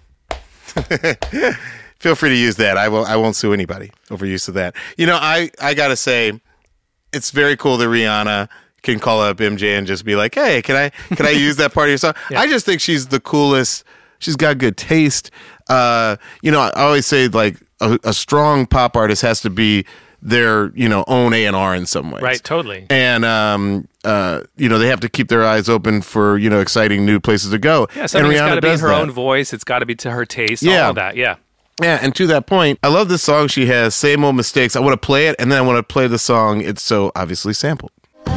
Feel free to use that. I won't sue anybody over use of that. You know, I gotta say, it's very cool that Rihanna can call up MJ and just be like, hey, can I use that part of your song? Yeah. I just think she's the coolest. She's got good taste. You know, I always say like a strong pop artist has to be their, you know, own A&R in some ways. Right, totally. And, you know, they have to keep their eyes open for, you know, exciting new places to go. Yeah, something's got to be her own voice. It's got to be to her taste, all of that, yeah. Yeah, and to that point, I love this song she has, Same Old Mistakes. I want to play it, and then I want to play the song. It's so obviously sampled.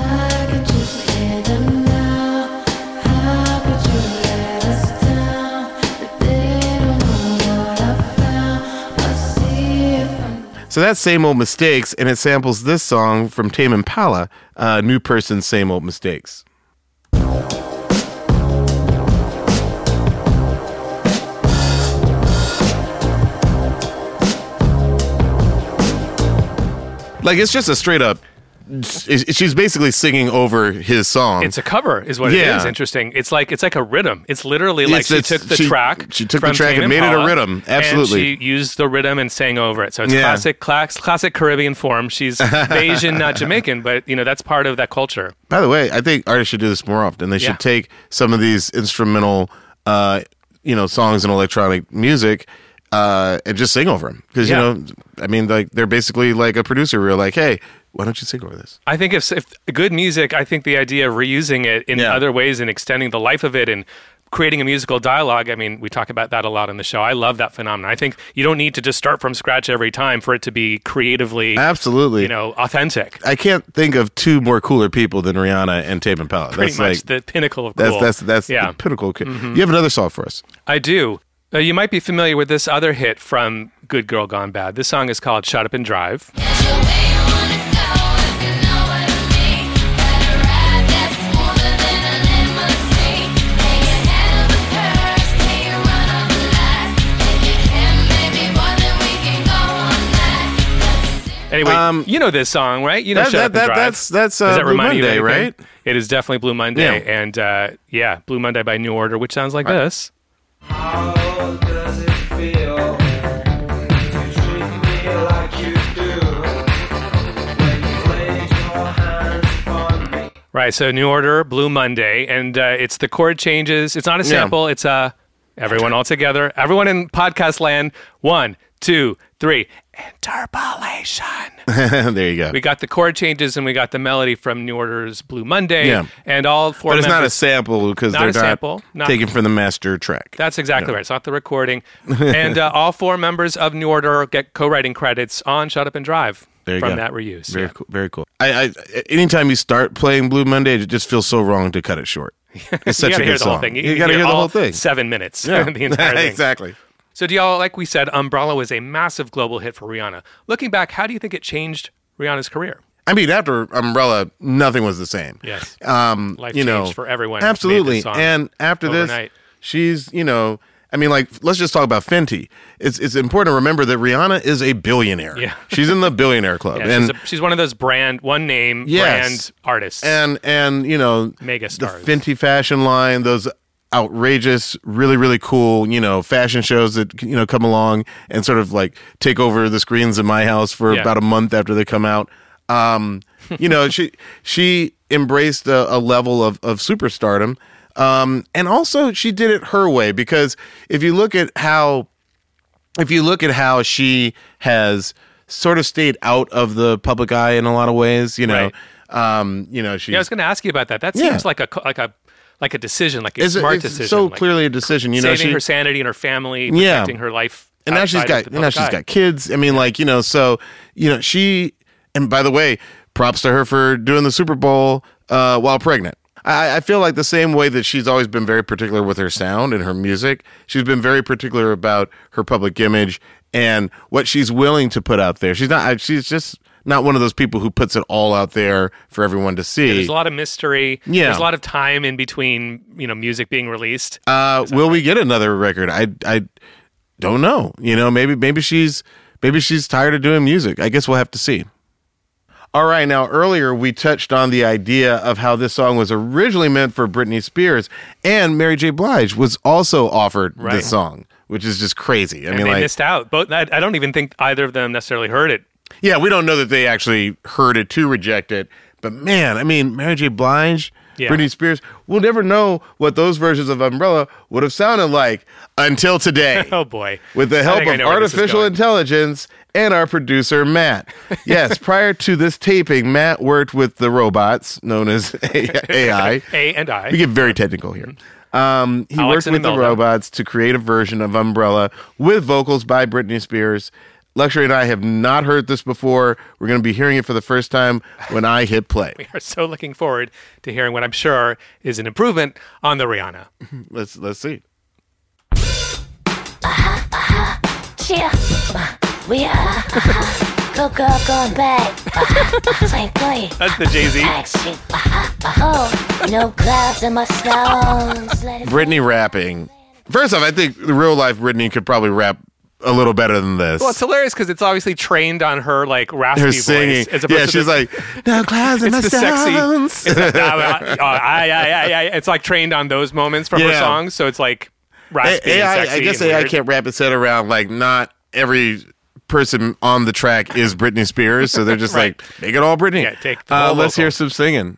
So that's Same Old Mistakes, and it samples this song from Tame Impala, New Person, Same Old Mistakes. Like, it's just a straight up, she's basically singing over his song. It's a cover, is what it is. Interesting. It's like a rhythm. It's literally like she took the track and made it a rhythm. Absolutely. And she used the rhythm and sang over it. So it's classic Caribbean form. She's Asian, not Jamaican, but you know that's part of that culture. By the way, I think artists should do this more often. They should take some of these instrumental, you know, songs and electronic music. And just sing over them because you know, I mean, like they're basically like a producer. We're like, hey, why don't you sing over this? I think if good music, I think the idea of reusing it in other ways and extending the life of it and creating a musical dialogue. I mean, we talk about that a lot on the show. I love that phenomenon. I think you don't need to just start from scratch every time for it to be creatively, absolutely, you know, authentic. I can't think of two more cooler people than Rihanna and Tame Impala. Pretty much the pinnacle of cool. That's the pinnacle. Mm-hmm. You have another song for us? I do. You might be familiar with this other hit from Good Girl Gone Bad. This song is called Shut Up and Drive. Anyway, you know this song, right? You know Shut Up and Drive. That's Does that Blue remind Monday, you of anything? right? It is definitely Blue Monday. Yeah. And Blue Monday by New Order, which sounds like this. How does it feel to treat me like you do when you place your hands on me? Right, so New Order, Blue Monday, and it's the chord changes. It's not a sample, it's everyone all together. Everyone in podcast land. 1, 2, 3. Interpolation. There you go. We got the chord changes and we got the melody from New Order's Blue Monday. Yeah. And all four But it's members, not a sample because they're not taken from the master track. That's exactly right. It's not the recording. And all four members of New Order get co-writing credits on Shut Up and Drive from that reuse. Very cool. Very cool. I anytime you start playing Blue Monday, it just feels so wrong to cut it short. It's such a good song. You got to hear the whole thing. 7 minutes. The entire thing. Exactly. So, Diallo, like we said, Umbrella was a massive global hit for Rihanna. Looking back, how do you think it changed Rihanna's career? I mean, after Umbrella, nothing was the same. Yes. Life changed for everyone. Absolutely. And after overnight. this, she's, you know, I mean, like, let's just talk about Fenty. It's important to remember that Rihanna is a billionaire. Yeah. She's in the billionaire club. Yeah, she's one of those brand artists. And you know, mega stars. The Fenty fashion line, those outrageous, really, really cool, you know, fashion shows that, you know, come along and sort of like take over the screens in my house for about a month after they come out. You know, she embraced a level of superstardom. And also she did it her way, because if you look at how she has sort of stayed out of the public eye in a lot of ways, you know, you know, she. Yeah, I was going to ask you about that. That seems like a decision, like a smart decision. It's so clearly a decision, you know, saving her sanity and her family, protecting her life. And now she's got kids. I mean, like, you know, so, you know, and by the way, props to her for doing the Super Bowl while pregnant. I feel like the same way that she's always been very particular with her sound and her music, she's been very particular about her public image and what she's willing to put out there. She's just not one of those people who puts it all out there for everyone to see. Yeah, there's a lot of mystery. Yeah. There's a lot of time in between, you know, music being released. Will we get another record? don't know. Maybe she's tired of doing music. I guess we'll have to see. All right, now earlier we touched on the idea of how this song was originally meant for Britney Spears, and Mary J. Blige was also offered this song, which is just crazy. I mean, they missed out. Both. I don't even think either of them necessarily heard it. Yeah, we don't know that they actually heard it to reject it. But man, I mean, Mary J. Blige, Britney Spears, we'll never know what those versions of Umbrella would have sounded like until today. Oh boy. With the help of artificial intelligence and our producer, Matt. Yes, prior to this taping, Matt worked with the robots known as AI. A and I. We get very technical here. He worked with the robots to create a version of Umbrella with vocals by Britney Spears. Luxury and I have not heard this before. We're going to be hearing it for the first time when I hit play. We are so looking forward to hearing what I'm sure is an improvement on the Rihanna. Let's see. Cheer. We are go going back. That's the Jay-Z. No clouds in my stones. Britney rapping. First off, I think the real life Britney could probably rap a little better than this. Well, it's hilarious because it's obviously trained on her like raspy her singing. voice. As opposed to she's like, no clouds in my stones. It's like trained on those moments from her songs, so it's like raspy and sexy. I guess AI can't wrap its head around like not every person on the track is Britney Spears, so they're just like, make it all Britney. Yeah, take the whole let's vocal. hear some singing.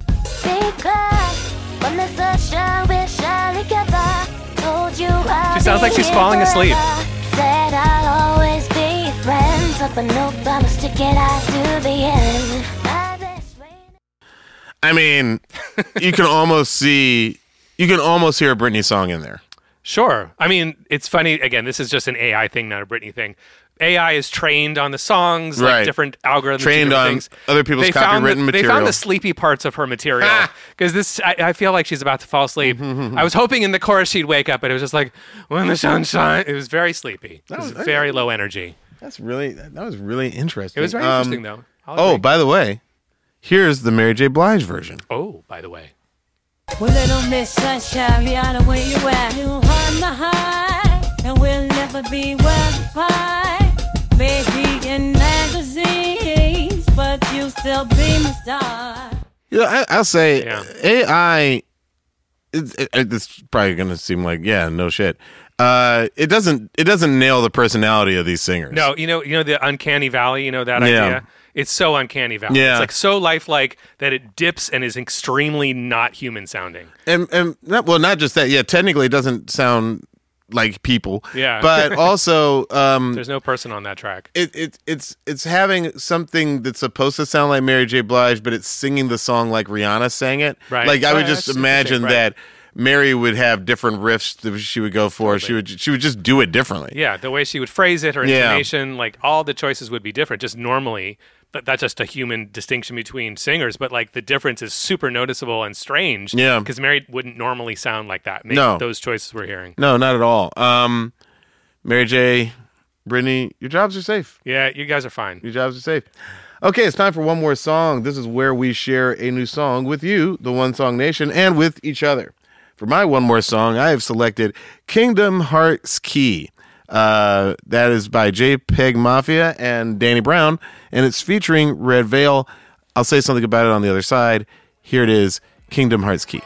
She sounds like she's falling asleep. Said I'll always be friends, but no promise to get out to the end. I mean, you can almost hear a Britney song in there. Sure. I mean, it's funny. Again, this is just an AI thing, not a Britney thing. AI is trained on the songs, like different algorithms, trained on things. Other people's copywritten material. They found the sleepy parts of her material because I feel like she's about to fall asleep. I was hoping in the chorus she'd wake up, but it was just like when the sun shines. It was very sleepy. It was very low energy. That was really interesting. It was very interesting, though. Oh, by the way, here's the Mary J. Blige version. Oh, by the way. Well, little Miss Sunshine, Rihanna, where you at? You on the high, and we'll never be well apart. Maybe in magazines, but you still be my star. Yeah, I'll say AI. It's probably going to seem like no shit. It doesn't nail the personality of these singers. No, you know the uncanny valley. You know that idea. It's so uncanny valley. Yeah. It's like so lifelike that it dips and is extremely not human sounding. And not just that. Yeah, technically it doesn't sound like people. Yeah. But also there's no person on that track. It's having something that's supposed to sound like Mary J. Blige, but it's singing the song like Rihanna sang it. Right. Like I would just that's imagine interesting, that Mary would have different riffs that she would go for. Totally. She would just do it differently. Yeah, the way she would phrase it, her intonation, like all the choices would be different. Just normally, but that's just a human distinction between singers. But like the difference is super noticeable and strange. Yeah, because Mary wouldn't normally sound like that. Those choices we're hearing. No, not at all. Mary J., Britney, your jobs are safe. Yeah, you guys are fine. Your jobs are safe. Okay, it's time for one more song. This is where we share a new song with you, the One Song Nation, and with each other. For my one more song, I have selected Kingdom Hearts Key. That is by JPEG Mafia and Danny Brown, and it's featuring Red Veil. I'll say something about it on the other side. Here it is, Kingdom Hearts Key.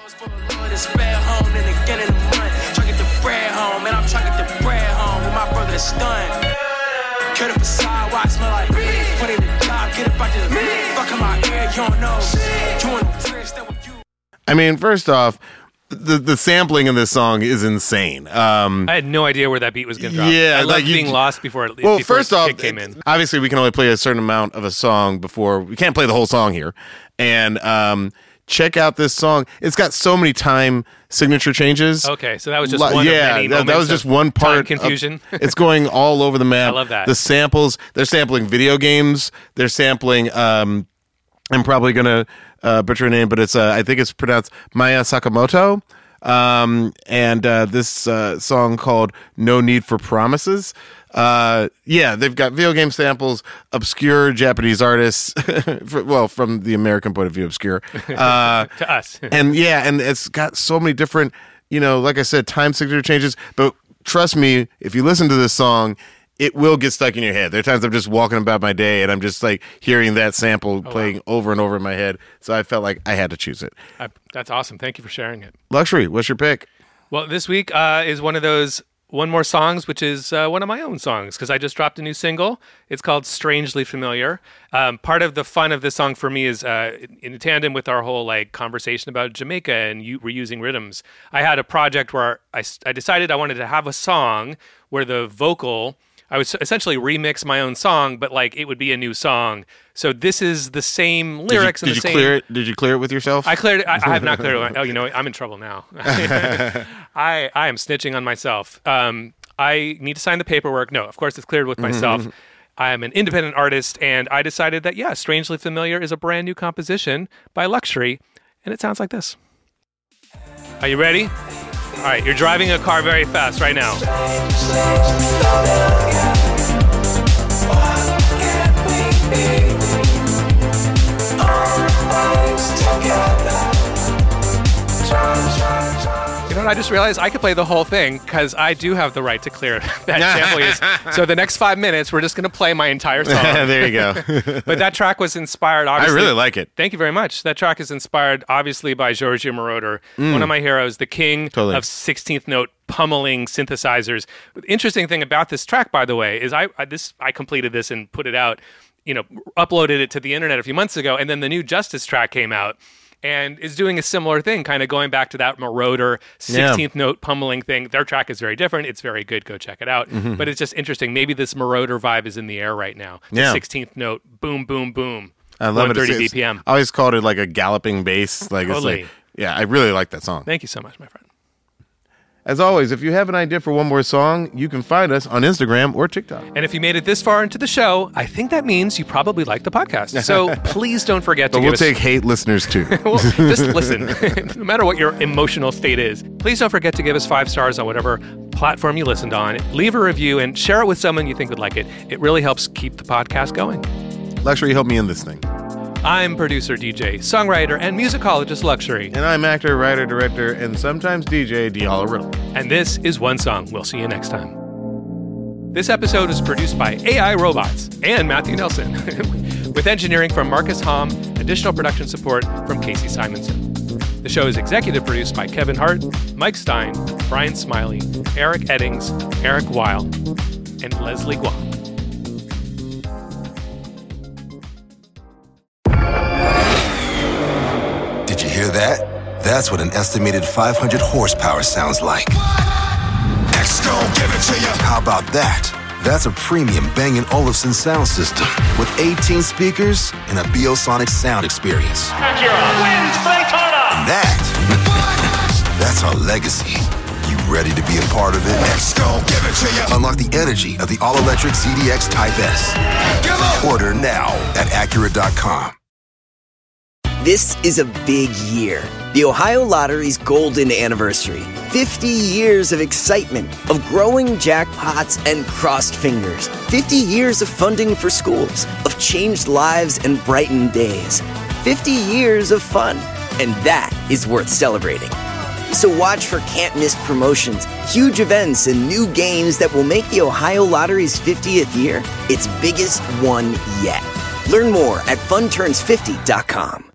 I mean, first off, the sampling in this song is insane. I had no idea where that beat was going to drop. Yeah, I loved being lost before it. Well, before first off, it came in. Obviously, we can only play a certain amount of a song before we can't play the whole song here. And check out this song. It's got so many time signature changes. Okay, so that was just one of many moments that was just one part. Time confusion. It's going all over the map. I love that. The samples. They're sampling video games. They're sampling. I'm probably gonna butcher her name, but it's I think it's pronounced Maya Sakamoto. And this song called No Need for Promises. They've got video game samples, obscure Japanese artists, from the American point of view, obscure. To us. and it's got so many different, like I said, time signature changes, but trust me, if you listen to this song, it will get stuck in your head. There are times I'm just walking about my day and I'm just like hearing that sample playing over and over in my head. So I felt like I had to choose it. That's awesome. Thank you for sharing it. Luxury, what's your pick? Well, this week is one of those One More Songs, which is one of my own songs because I just dropped a new single. It's called Strangely Familiar. Part of the fun of this song for me is in tandem with our whole like conversation about Jamaica and reusing rhythms. I had a project where I decided I wanted to have a song where the vocal, I would essentially remix my own song, but like it would be a new song. So this is the same lyrics and the same. Did you clear it with yourself? I cleared it. I have not cleared it. Oh, you know, I'm in trouble now. I am snitching on myself. I need to sign the paperwork. No, of course it's cleared with myself. I am an independent artist, and I decided that, yeah, Strangely Familiar is a brand new composition by Luxury, and it sounds like this. Are you ready? All right, you're driving a car very fast right now. You know what I just realized? I could play the whole thing because I do have the right to clear that sample. So the next 5 minutes, we're just going to play my entire song. There you go. But that track was inspired, obviously. I really like it. Thank you very much. That track is inspired, obviously, by Giorgio Moroder, one of my heroes, the king of 16th note pummeling synthesizers. The interesting thing about this track, by the way, is I completed this and put it out, uploaded it to the internet a few months ago, and then the new Justice track came out. And is doing a similar thing, kind of going back to that Moroder 16th note pummeling thing. Their track is very different. It's very good. Go check it out. But it's just interesting. Maybe this Moroder vibe is in the air right now. The 16th note, boom, boom, boom. I love it. 130 BPM. I always called it like a galloping bass. Like Totally. It's like, yeah, I really like that song. Thank you so much, my friend. As always, if you have an idea for one more song, you can find us on Instagram or TikTok. And if you made it this far into the show, I think that means you probably like the podcast. So please don't forget to give us... But we'll take hate listeners too. Well, just listen. No matter what your emotional state is, please don't forget to give us 5 stars on whatever platform you listened on. Leave a review and share it with someone you think would like it. It really helps keep the podcast going. Luxury, help me in this thing. I'm producer, DJ, songwriter, and musicologist Luxury. And I'm actor, writer, director, and sometimes DJ Diallo Riddle. And this is One Song. We'll see you next time. This episode is produced by AI Robots and Matthew Nelson, with engineering from Marcus Hom, additional production support from Casey Simonson. The show is executive produced by Kevin Hart, Mike Stein, Brian Smiley, Eric Eddings, Eric Weil, and Leslie Guam. Did you hear that? That's what an estimated 500 horsepower sounds like. Next, gon' give it to you. How about that? That's a premium Bang & Olufsen sound system with 18 speakers and a Biosonic sound experience. Acura wins Daytona. And that's our legacy. You ready to be a part of it? Next, gon' give it to you. Unlock the energy of the all-electric ZDX Type S. Order now at Acura.com. This is a big year. The Ohio Lottery's golden anniversary. 50 years of excitement, of growing jackpots and crossed fingers. 50 years of funding for schools, of changed lives and brightened days. 50 years of fun, and that is worth celebrating. So watch for can't-miss promotions, huge events, and new games that will make the Ohio Lottery's 50th year its biggest one yet. Learn more at funturns50.com.